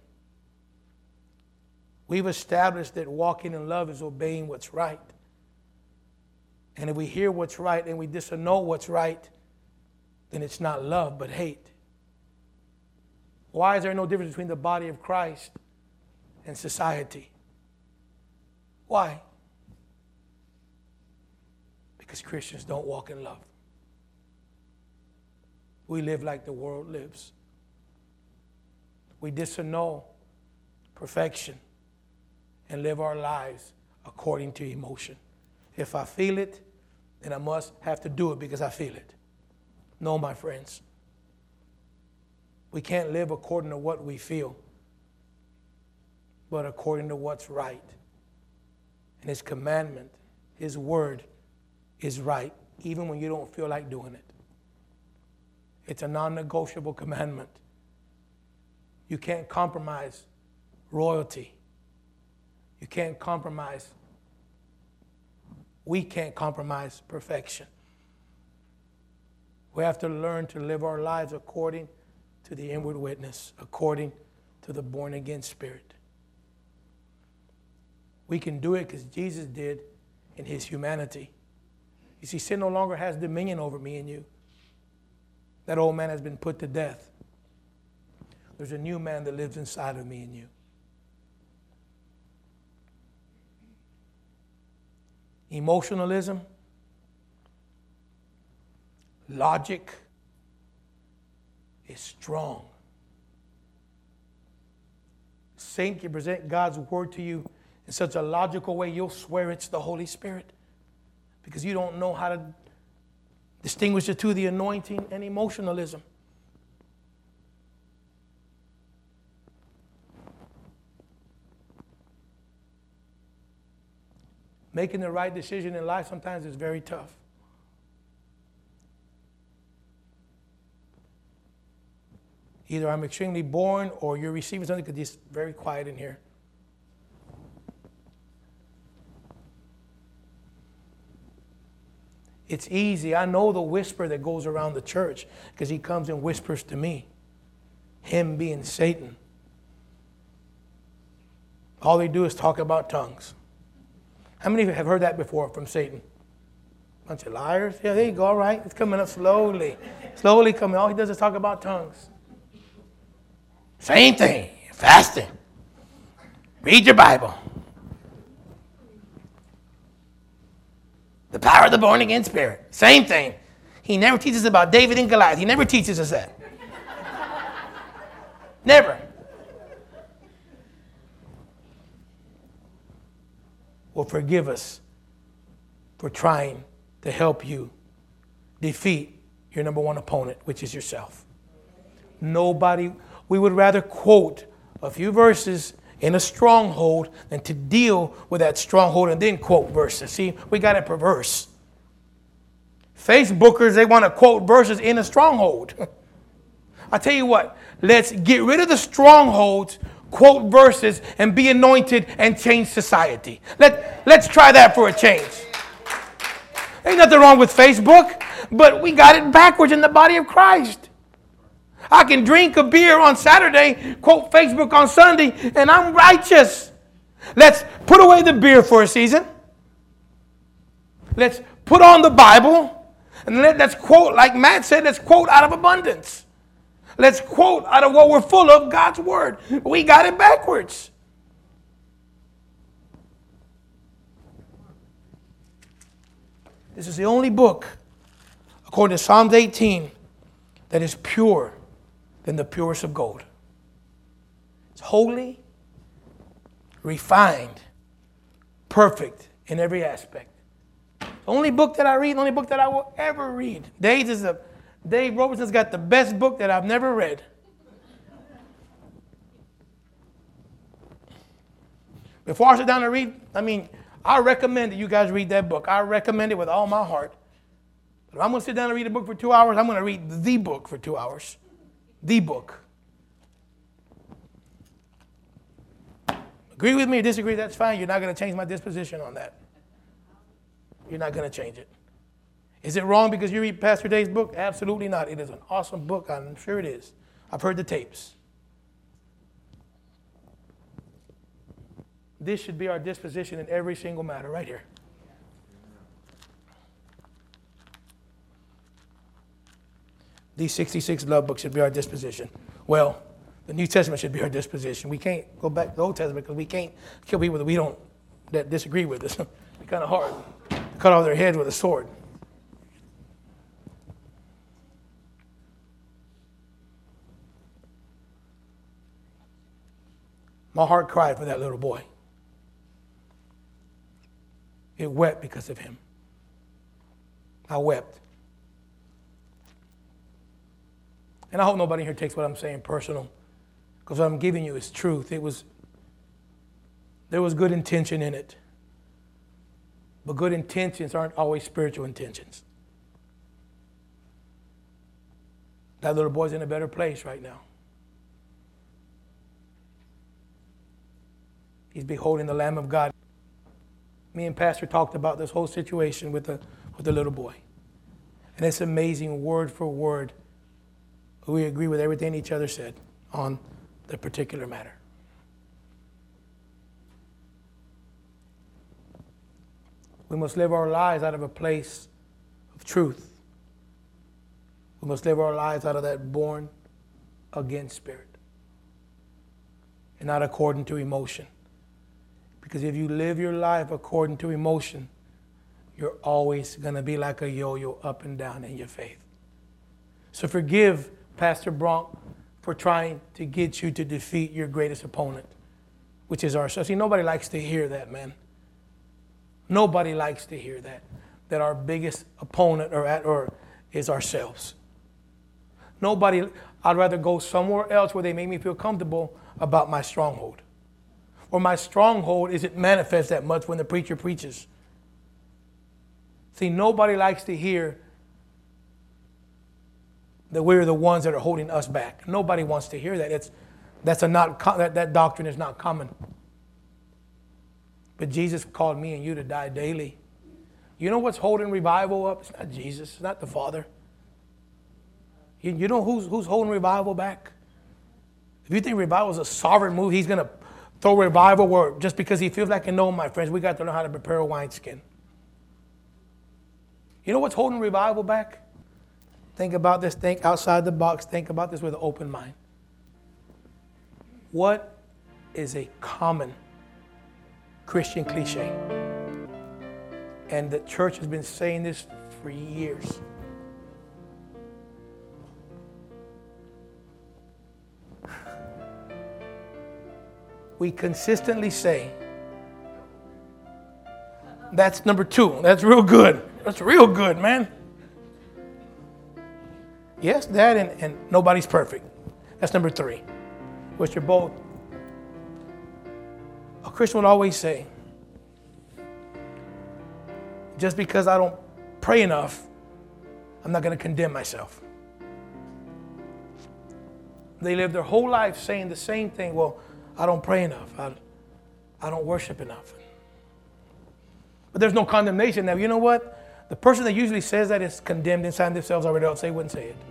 We've established that walking in love is obeying what's right. And if we hear what's right and we disannul what's right, then it's not love but hate. Why is there no difference between the body of Christ and society? Why? Because Christians don't walk in love. We live like the world lives. We disannul perfection and live our lives according to emotion. If I feel it, then I must have to do it because I feel it. No, my friends. We can't live according to what we feel, but according to what's right. And his commandment, his word is right, even when you don't feel like doing it. It's a non-negotiable commandment. You can't compromise royalty. You can't compromise. We can't compromise perfection. We have to learn to live our lives according to the inward witness, according to the born-again spirit. We can do it because Jesus did in his humanity. You see, sin no longer has dominion over me and you. That old man has been put to death. There's a new man that lives inside of me and you. Emotionalism, logic is strong. Satan can present God's word to you in such a logical way, you'll swear it's the Holy Spirit because you don't know how to distinguish the two, the anointing and emotionalism. Making the right decision in life sometimes is very tough. Either I'm extremely boring or you're receiving something because it's very quiet in here. It's easy. I know the whisper that goes around the church because he comes and whispers to me. Him being Satan. All they do is talk about tongues. How many of you have heard that before from Satan? Bunch of liars. Yeah, there you go. All right. It's coming up slowly. Slowly coming. All he does is talk about tongues. Same thing. Fasting. Read your Bible. The power of the born-again spirit. Same thing. He never teaches about David and Goliath. He never teaches us that. Never. Will forgive us for trying to help you defeat your number one opponent, which is yourself. Nobody, we would rather quote a few verses in a stronghold than to deal with that stronghold and then quote verses. See, we got it perverse. Facebookers, they want to quote verses in a stronghold. I tell you what, let's get rid of the strongholds, quote verses, and be anointed and change society. Let, let's try that for a change. Ain't nothing wrong with Facebook, but we got it backwards in the body of Christ. I can drink a beer on Saturday, quote Facebook on Sunday, and I'm righteous. Let's put away the beer for a season. Let's put on the Bible, and let, let's quote, like Matt said, let's quote out of abundance. Let's quote out of what we're full of, God's Word. We got it backwards. This is the only book, according to Psalms eighteen, that is pure than the purest of gold. It's holy, refined, perfect in every aspect. The only book that I read, the only book that I will ever read. Dave, is a, Dave Roberson's got the best book that I've never read. Before I sit down and read, I mean, I recommend that you guys read that book. I recommend it with all my heart. But if I'm going to sit down and read a book for two hours, I'm going to read the book for two hours. The book. Agree with me or disagree, that's fine. You're not going to change my disposition on that. You're not going to change it. Is it wrong because you read Pastor Dave's book? Absolutely not. It is an awesome book. I'm sure it is. I've heard the tapes. This should be our disposition in every single matter right here. These sixty-six love books should be our disposition. Well, the New Testament should be our disposition. We can't go back to the Old Testament because we can't kill people that we don't that disagree with us. It's kind of hard. Cut off their heads with a sword. My heart cried for that little boy. It wept because of him. I wept. And I hope nobody here takes what I'm saying personal, because what I'm giving you is truth. It was, there was good intention in it. But good intentions aren't always spiritual intentions. That little boy's in a better place right now. He's beholding the Lamb of God. Me and Pastor talked about this whole situation with the, with the little boy. And it's amazing, word for word. We agree with everything each other said on the particular matter. We must live our lives out of a place of truth. We must live our lives out of that born again spirit and not according to emotion. Because if you live your life according to emotion, you're always going to be like a yo-yo up and down in your faith. So forgive Pastor Bronk for trying to get you to defeat your greatest opponent, which is ourselves. See, nobody likes to hear that, man. Nobody likes to hear that, that our biggest opponent or, at, or is ourselves. Nobody, I'd rather go somewhere else where they make me feel comfortable about my stronghold. Or my stronghold isn't manifest that much when the preacher preaches. See, nobody likes to hear that we're the ones that are holding us back. Nobody wants to hear that. It's, that's a not, that, that doctrine is not common. But Jesus called me and you to die daily. You know what's holding revival up? It's not Jesus. It's not the Father. You, you know who's, who's holding revival back? If you think revival is a sovereign move, he's going to throw revival where just because he feels like it. No, my friends, we got to learn how to prepare a wineskin. You know what's holding revival back? Think about this. Think outside the box. Think about this with an open mind. What is a common Christian cliche? And the church has been saying this for years. We consistently say, that's number two. That's real good. That's real good, man. Yes, that and, and nobody's perfect. That's number three. Which are both Christian would always say, just because I don't pray enough, I'm not going to condemn myself. They live their whole life saying the same thing. Well, I don't pray enough. I, I don't worship enough. But there's no condemnation now. You know what? The person that usually says that is condemned inside themselves already, else they wouldn't say it.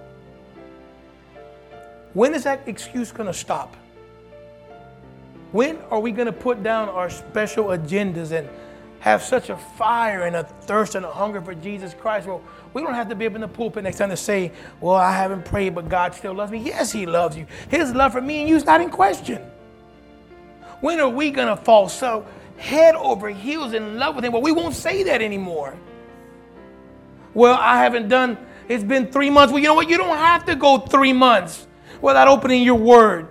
When is that excuse going to stop? When are we going to put down our special agendas and have such a fire and a thirst and a hunger for Jesus Christ? Well, we don't have to be up in the pulpit next time to say, well, I haven't prayed, but God still loves me. Yes, He loves you. His love for me and you is not in question. When are we going to fall so head over heels in love with Him? Well, we won't say that anymore. Well, I haven't done, it's been three months. Well, you know what? You don't have to go three months without opening your Word.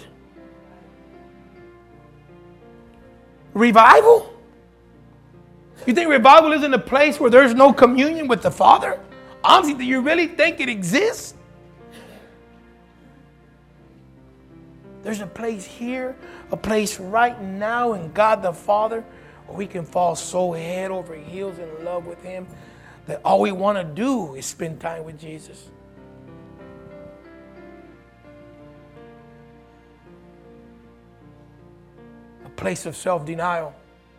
Revival? You think revival is in a place where there's no communion with the Father? Honestly, do you really think it exists? There's a place here, a place right now in God the Father where we can fall so head over heels in love with Him that all we want to do is spend time with Jesus. A place of self-denial.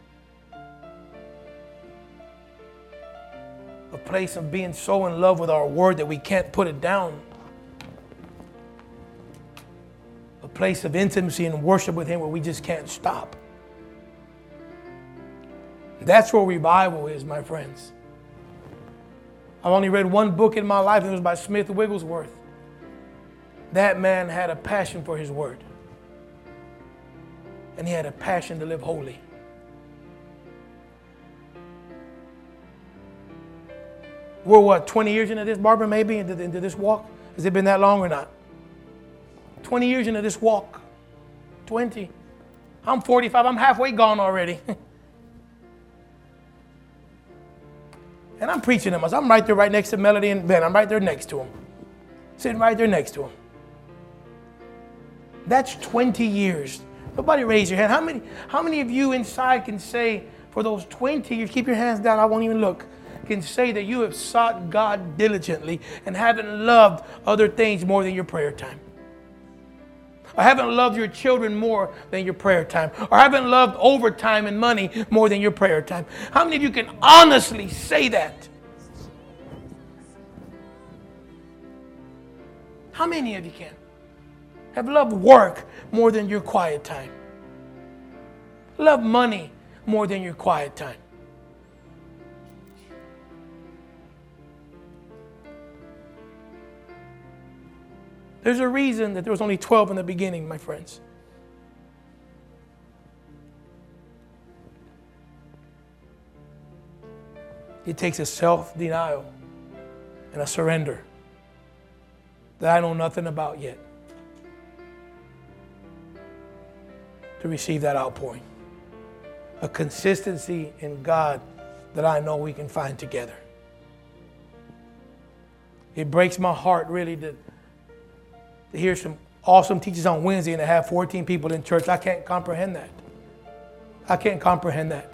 A place of being so in love with our Word that we can't put it down. A place of intimacy and worship with Him where we just can't stop. That's where revival is, my friends. I've only read one book in my life, and it was by Smith Wigglesworth. That man had a passion for his Word. And he had a passion to live holy. We're what, twenty years into this, Barbara, maybe, into, into this walk? Has it been that long or not? twenty years into this walk. twenty. I'm forty-five. I'm halfway gone already. And I'm preaching to myself. I'm right there right next to Melody and Ben. I'm right there next to them. Sitting right there next to them. That's twenty years. Nobody raise your hand. How many, how many of you inside can say, for those twenty years, keep your hands down, I won't even look, can say that you have sought God diligently and haven't loved other things more than your prayer time? Or haven't loved your children more than your prayer time? Or haven't loved overtime and money more than your prayer time? How many of you can honestly say that? How many of you can? Have loved work more than your quiet time? Love money more than your quiet time? There's a reason that there was only twelve in the beginning, my friends. It takes a self-denial and a surrender that I know nothing about yet to receive that outpouring. A consistency in God that I know we can find together. It breaks my heart really to, to hear some awesome teachers on Wednesday and to have fourteen people in church. I can't comprehend that. I can't comprehend that.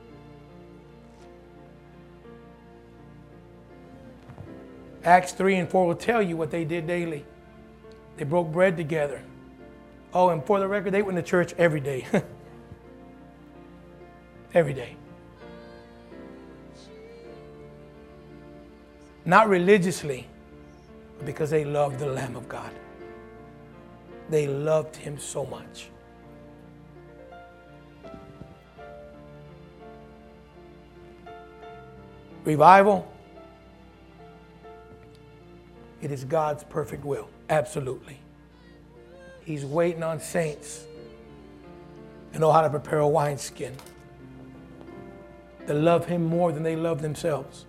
Acts three and four will tell you what they did daily. They broke bread together. Oh, and for the record, they went to church every day. Every day. Not religiously, but because they loved the Lamb of God. They loved Him so much. Revival, it is God's perfect will. Absolutely. He's waiting on saints to know how to prepare a wineskin, to love Him more than they love themselves,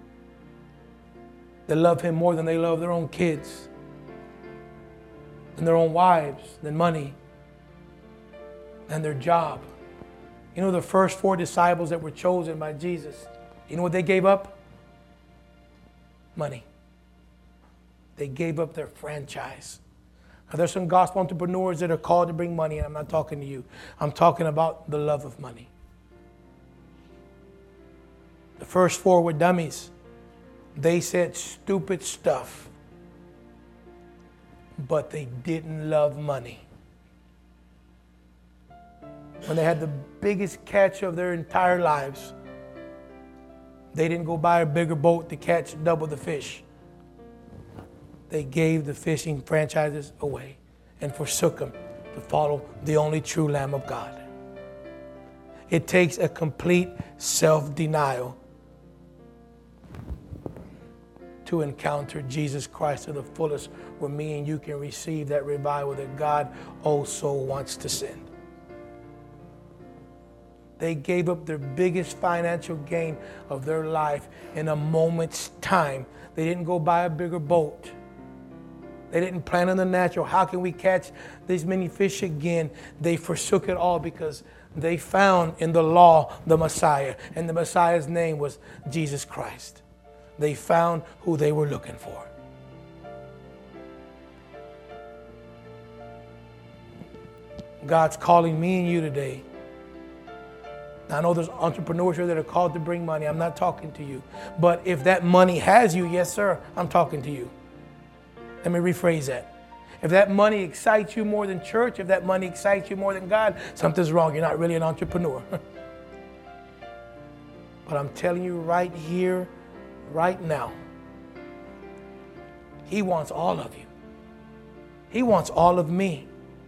to love Him more than they love their own kids, than their own wives, than money, than their job. You know the first four disciples that were chosen by Jesus, you know what they gave up? Money. They gave up their franchise. Now, there's some gospel entrepreneurs that are called to bring money, and I'm not talking to you. I'm talking about the love of money. The first four were dummies. They said stupid stuff, but they didn't love money. When they had the biggest catch of their entire lives, they didn't go buy a bigger boat to catch double the fish. They gave the fishing franchises away and forsook them to follow the only true Lamb of God. It takes a complete self-denial to encounter Jesus Christ to the fullest, where me and you can receive that revival that God also wants to send. They gave up their biggest financial gain of their life in a moment's time. They didn't go buy a bigger boat. They didn't plan on the natural. How can we catch these many fish again? They forsook it all because they found in the law the Messiah, and the Messiah's name was Jesus Christ. They found who they were looking for. God's calling me and you today. I know there's entrepreneurs here that are called to bring money. I'm not talking to you. But if that money has you, yes, sir, I'm talking to you. Let me rephrase that. If that money excites you more than church, if that money excites you more than God, something's wrong. You're not really an entrepreneur. But I'm telling you right here, right now, He wants all of you. He wants all of me.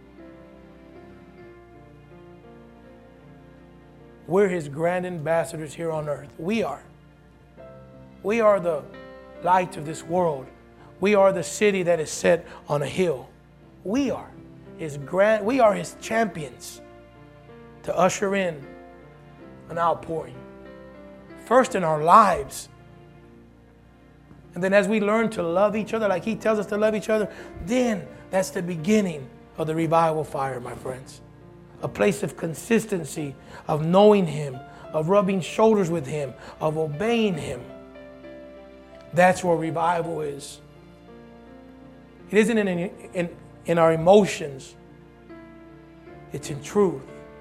We're His grand ambassadors here on earth. We are. We are the light of this world. We are the city that is set on a hill. We are His grand, we are His champions to usher in an outpouring. First in our lives. And then as we learn to love each other like He tells us to love each other, then that's the beginning of the revival fire, my friends. A place of consistency, of knowing Him, of rubbing shoulders with Him, of obeying Him. That's where revival is. It isn't in, in, in our emotions. It's in truth.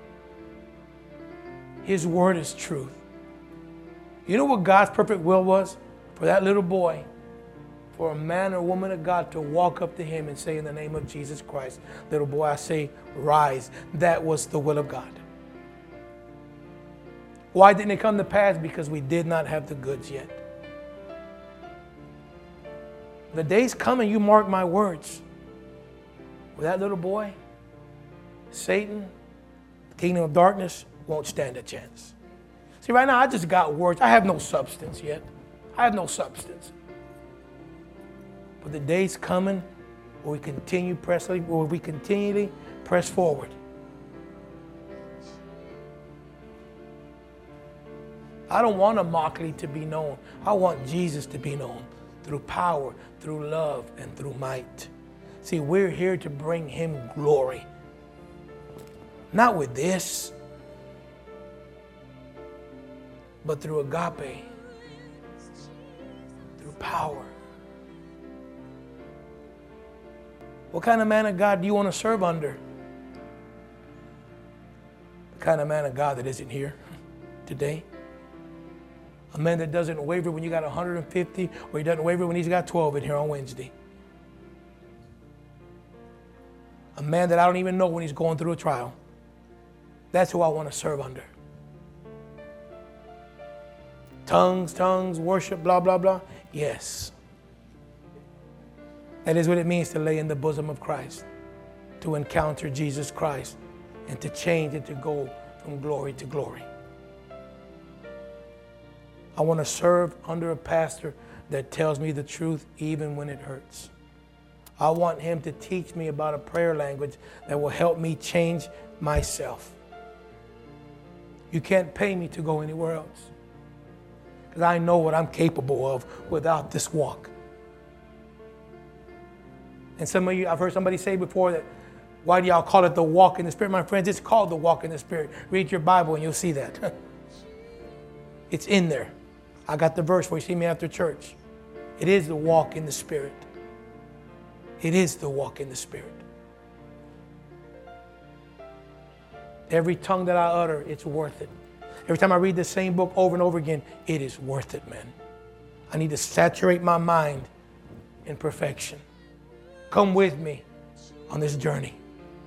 His word is truth. You know what God's perfect will was? For that little boy, for a man or woman of God to walk up to Him and say, in the name of Jesus Christ, little boy, I say, rise. That was the will of God. Why didn't it come to pass? Because we did not have the goods yet. The day's coming, you mark my words. With that little boy, Satan, the kingdom of darkness, won't stand a chance. See, right now, I just got words. I have no substance yet. I have no substance. But the day's coming where we continue pressing, where we continually press forward. I don't want a mockery to be known. I want Jesus to be known through power, through love, and through might. See, we're here to bring Him glory. Not with this, but through agape, through power. What kind of man of God do you want to serve under? The kind of man of God that isn't here today. A man that doesn't waver when you got one hundred fifty, or he doesn't waver when he's got twelve in here on Wednesday. A man that I don't even know when he's going through a trial. That's who I want to serve under. Tongues, tongues, worship, blah, blah, blah. Yes. That is what it means to lay in the bosom of Christ, to encounter Jesus Christ, and to change and to go from glory to glory. I want to serve under a pastor that tells me the truth even when it hurts. I want him to teach me about a prayer language that will help me change myself. You can't pay me to go anywhere else, because I know what I'm capable of without this walk. And some of you, I've heard somebody say before that, why do y'all call it the walk in the Spirit? My friends, it's called the walk in the Spirit. Read your Bible and you'll see that. It's in there. I got the verse for you. See me after church. It is the walk in the Spirit. It is the walk in the Spirit. Every tongue that I utter, it's worth it. Every time I read the same book over and over again, it is worth it, man. I need to saturate my mind in perfection. Come with me on this journey.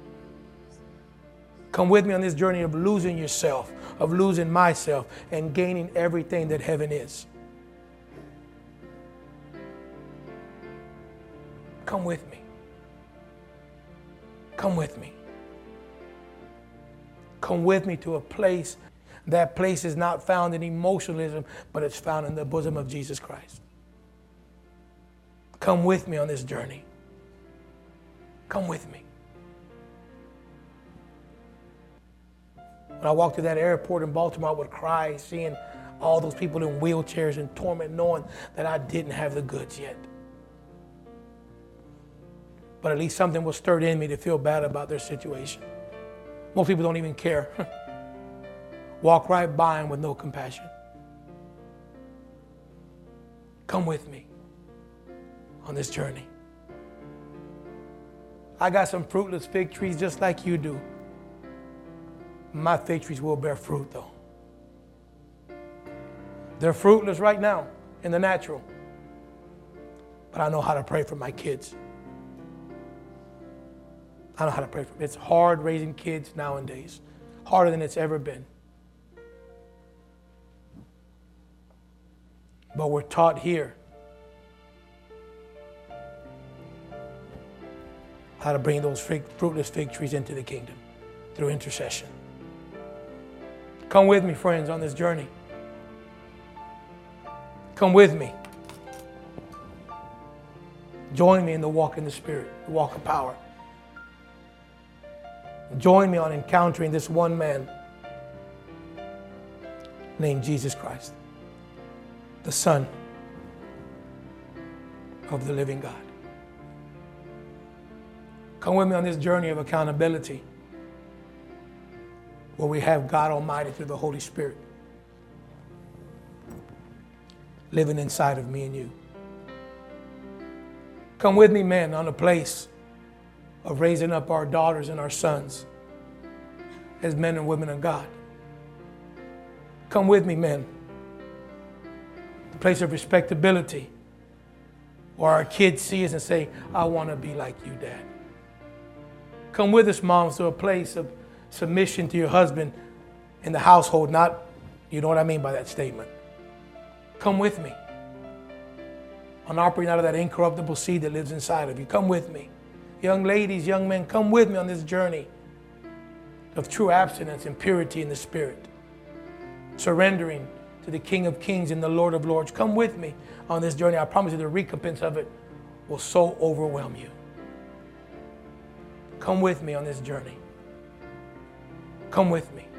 Come with me on this journey of losing yourself, of losing myself, and gaining everything that heaven is. Come with me. Come with me. Come with me to a place. That place is not found in emotionalism, but it's found in the bosom of Jesus Christ. Come with me on this journey. Come with me. When I walked through that airport in Baltimore, I would cry seeing all those people in wheelchairs in torment, knowing that I didn't have the goods yet. But at least something was stirred in me to feel bad about their situation. Most people don't even care. Walk right by them with no compassion. Come with me on this journey. I got some fruitless fig trees just like you do. My fig trees will bear fruit though. They're fruitless right now in the natural. But I know how to pray for my kids. I know how to pray for them. It's hard raising kids nowadays. Harder than it's ever been. But we're taught here how to bring those fig, fruitless fig trees into the kingdom through intercession. Come with me, friends, on this journey. Come with me. Join me in the walk in the Spirit, the walk of power. Join me on encountering this one man named Jesus Christ, the Son of the living God. Come with me on this journey of accountability where we have God Almighty through the Holy Spirit living inside of me and you. Come with me, men, on a place of raising up our daughters and our sons as men and women of God. Come with me, men. The place of respectability where our kids see us and say, I want to be like you, Dad. Come with us, moms, to a place of submission to your husband in the household, not, you know what I mean by that statement. Come with me on operating out of that incorruptible seed that lives inside of you. Come with me. Young ladies, young men, come with me on this journey of true abstinence and purity in the Spirit. Surrendering to the King of Kings and the Lord of Lords. Come with me on this journey. I promise you the recompense of it will so overwhelm you. Come with me on this journey. Come with me.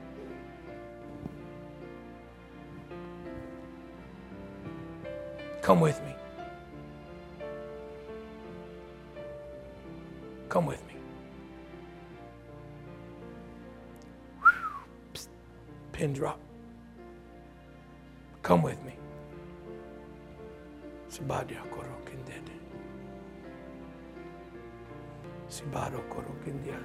Come with me. Come with me. Psst. Pin drop. Come with me. Sibadia korokindede. Sibado korokindia.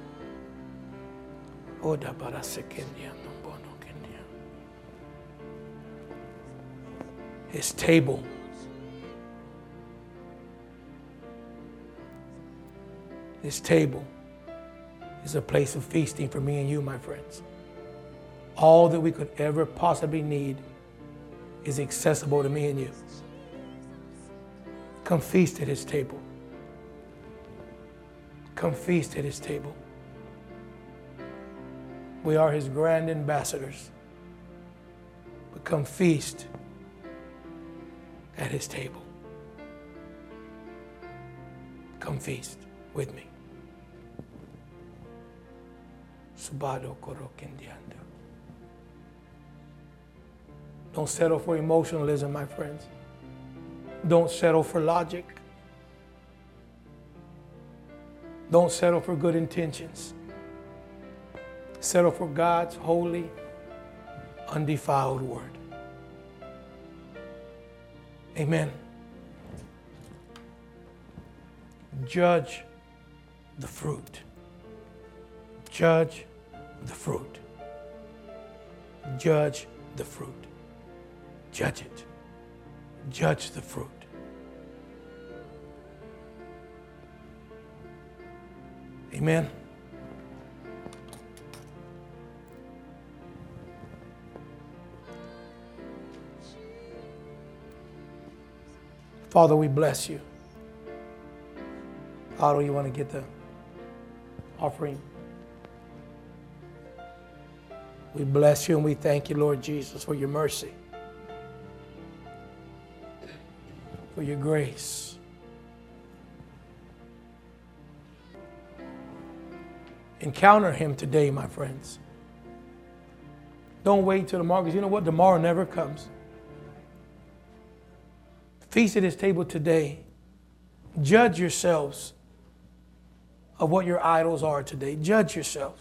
Oda barasekindia nombono kindia. His table His table is a place of feasting for me and you, my friends. All that we could ever possibly need is accessible to me and you. Come feast at His table. Come feast at His table. We are His grand ambassadors. But come feast at His table. Come feast with me. Subado korokindiando. Don't settle for emotionalism, my friends. Don't settle for logic. Don't settle for good intentions. Settle for God's holy, undefiled word. Amen. Judge the fruit. Judge the fruit. Judge the fruit. Judge it. Judge the fruit. Amen. Father, we bless you. Otto, you want to get the offering? We bless you and we thank you, Lord Jesus, for your mercy, for your grace. Encounter him today, my friends. Don't wait till tomorrow, because you know what? Tomorrow never comes. Feast at his table today. Judge yourselves of what your idols are today. Judge yourselves.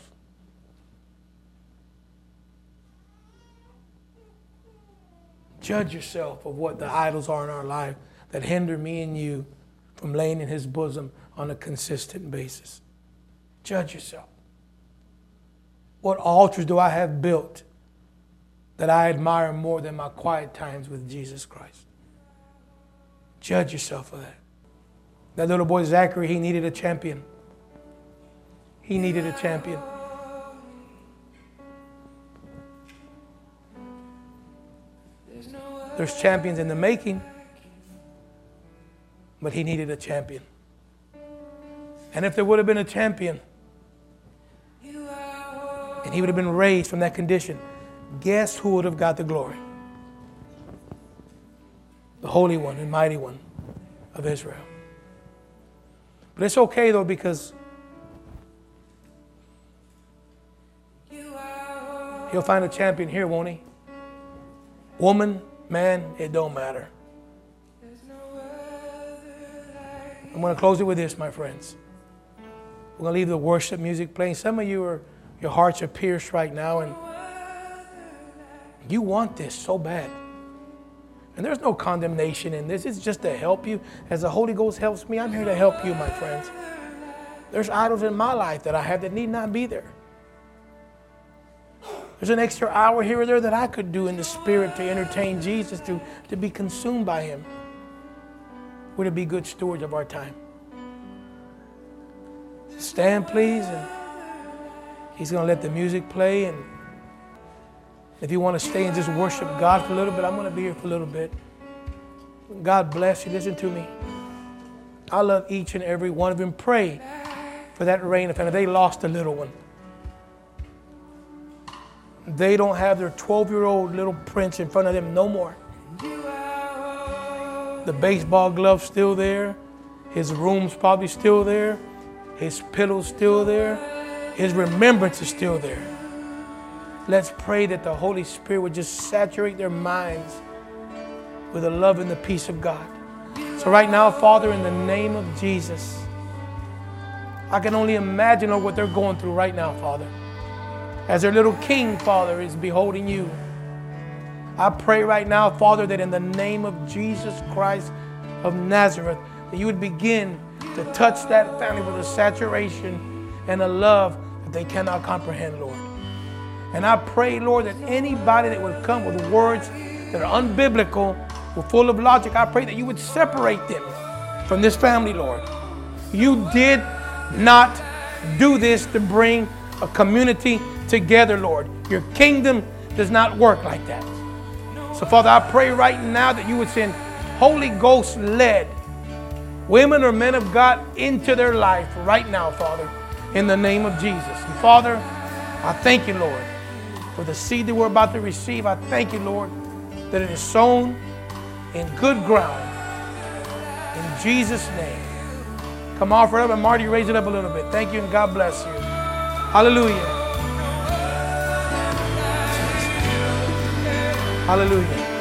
Judge yourself of what the idols are in our life that hinder me and you from laying in his bosom on a consistent basis. Judge yourself. What altars do I have built that I admire more than my quiet times with Jesus Christ? Judge yourself for that. That little boy Zachary, he needed a champion. He needed a champion. There's champions in the making, but he needed a champion. And if there would have been a champion, and he would have been raised from that condition, guess who would have got the glory? The Holy One and Mighty One of Israel. But it's okay though, because he'll find a champion here, won't he? Woman, man, it don't matter. I'm going to close it with this, my friends. We're going to leave the worship music playing. Some of you are, your hearts are pierced right now, and you want this so bad. And there's no condemnation in this. It's just to help you. As the Holy Ghost helps me, I'm here to help you, my friends. There's idols in my life that I have that need not be there. There's an extra hour here or there that I could do in the Spirit to entertain Jesus, to, to be consumed by him. We're to be good stewards of our time. Stand, please. And he's going to let the music play. And if you want to stay and just worship God for a little bit, I'm going to be here for a little bit. God bless you. Listen to me. I love each and every one of them. Pray for that Rain family. They lost a little one. They don't have their twelve-year-old little prince in front of them no more. The baseball glove's still there. His room's probably still there. His pillow's still there. His remembrance is still there. Let's pray that the Holy Spirit would just saturate their minds with the love and the peace of God. So right now, Father, in the name of Jesus, I can only imagine what they're going through right now, Father. As their little king, Father, is beholding you. I pray right now, Father, that in the name of Jesus Christ of Nazareth, that you would begin to touch that family with a saturation and a love that they cannot comprehend, Lord. And I pray, Lord, that anybody that would come with words that are unbiblical or full of logic, I pray that you would separate them from this family, Lord. You did not do this to bring a community together, Lord. Your kingdom does not work like that. So, Father, I pray right now that you would send Holy Ghost-led women or men of God into their life right now, Father, in the name of Jesus. And Father, I thank you, Lord, for the seed that we're about to receive. I thank you, Lord, that it is sown in good ground. In Jesus' name. Come offer it up, and Marty, raise it up a little bit. Thank you, and God bless you. Hallelujah. Hallelujah.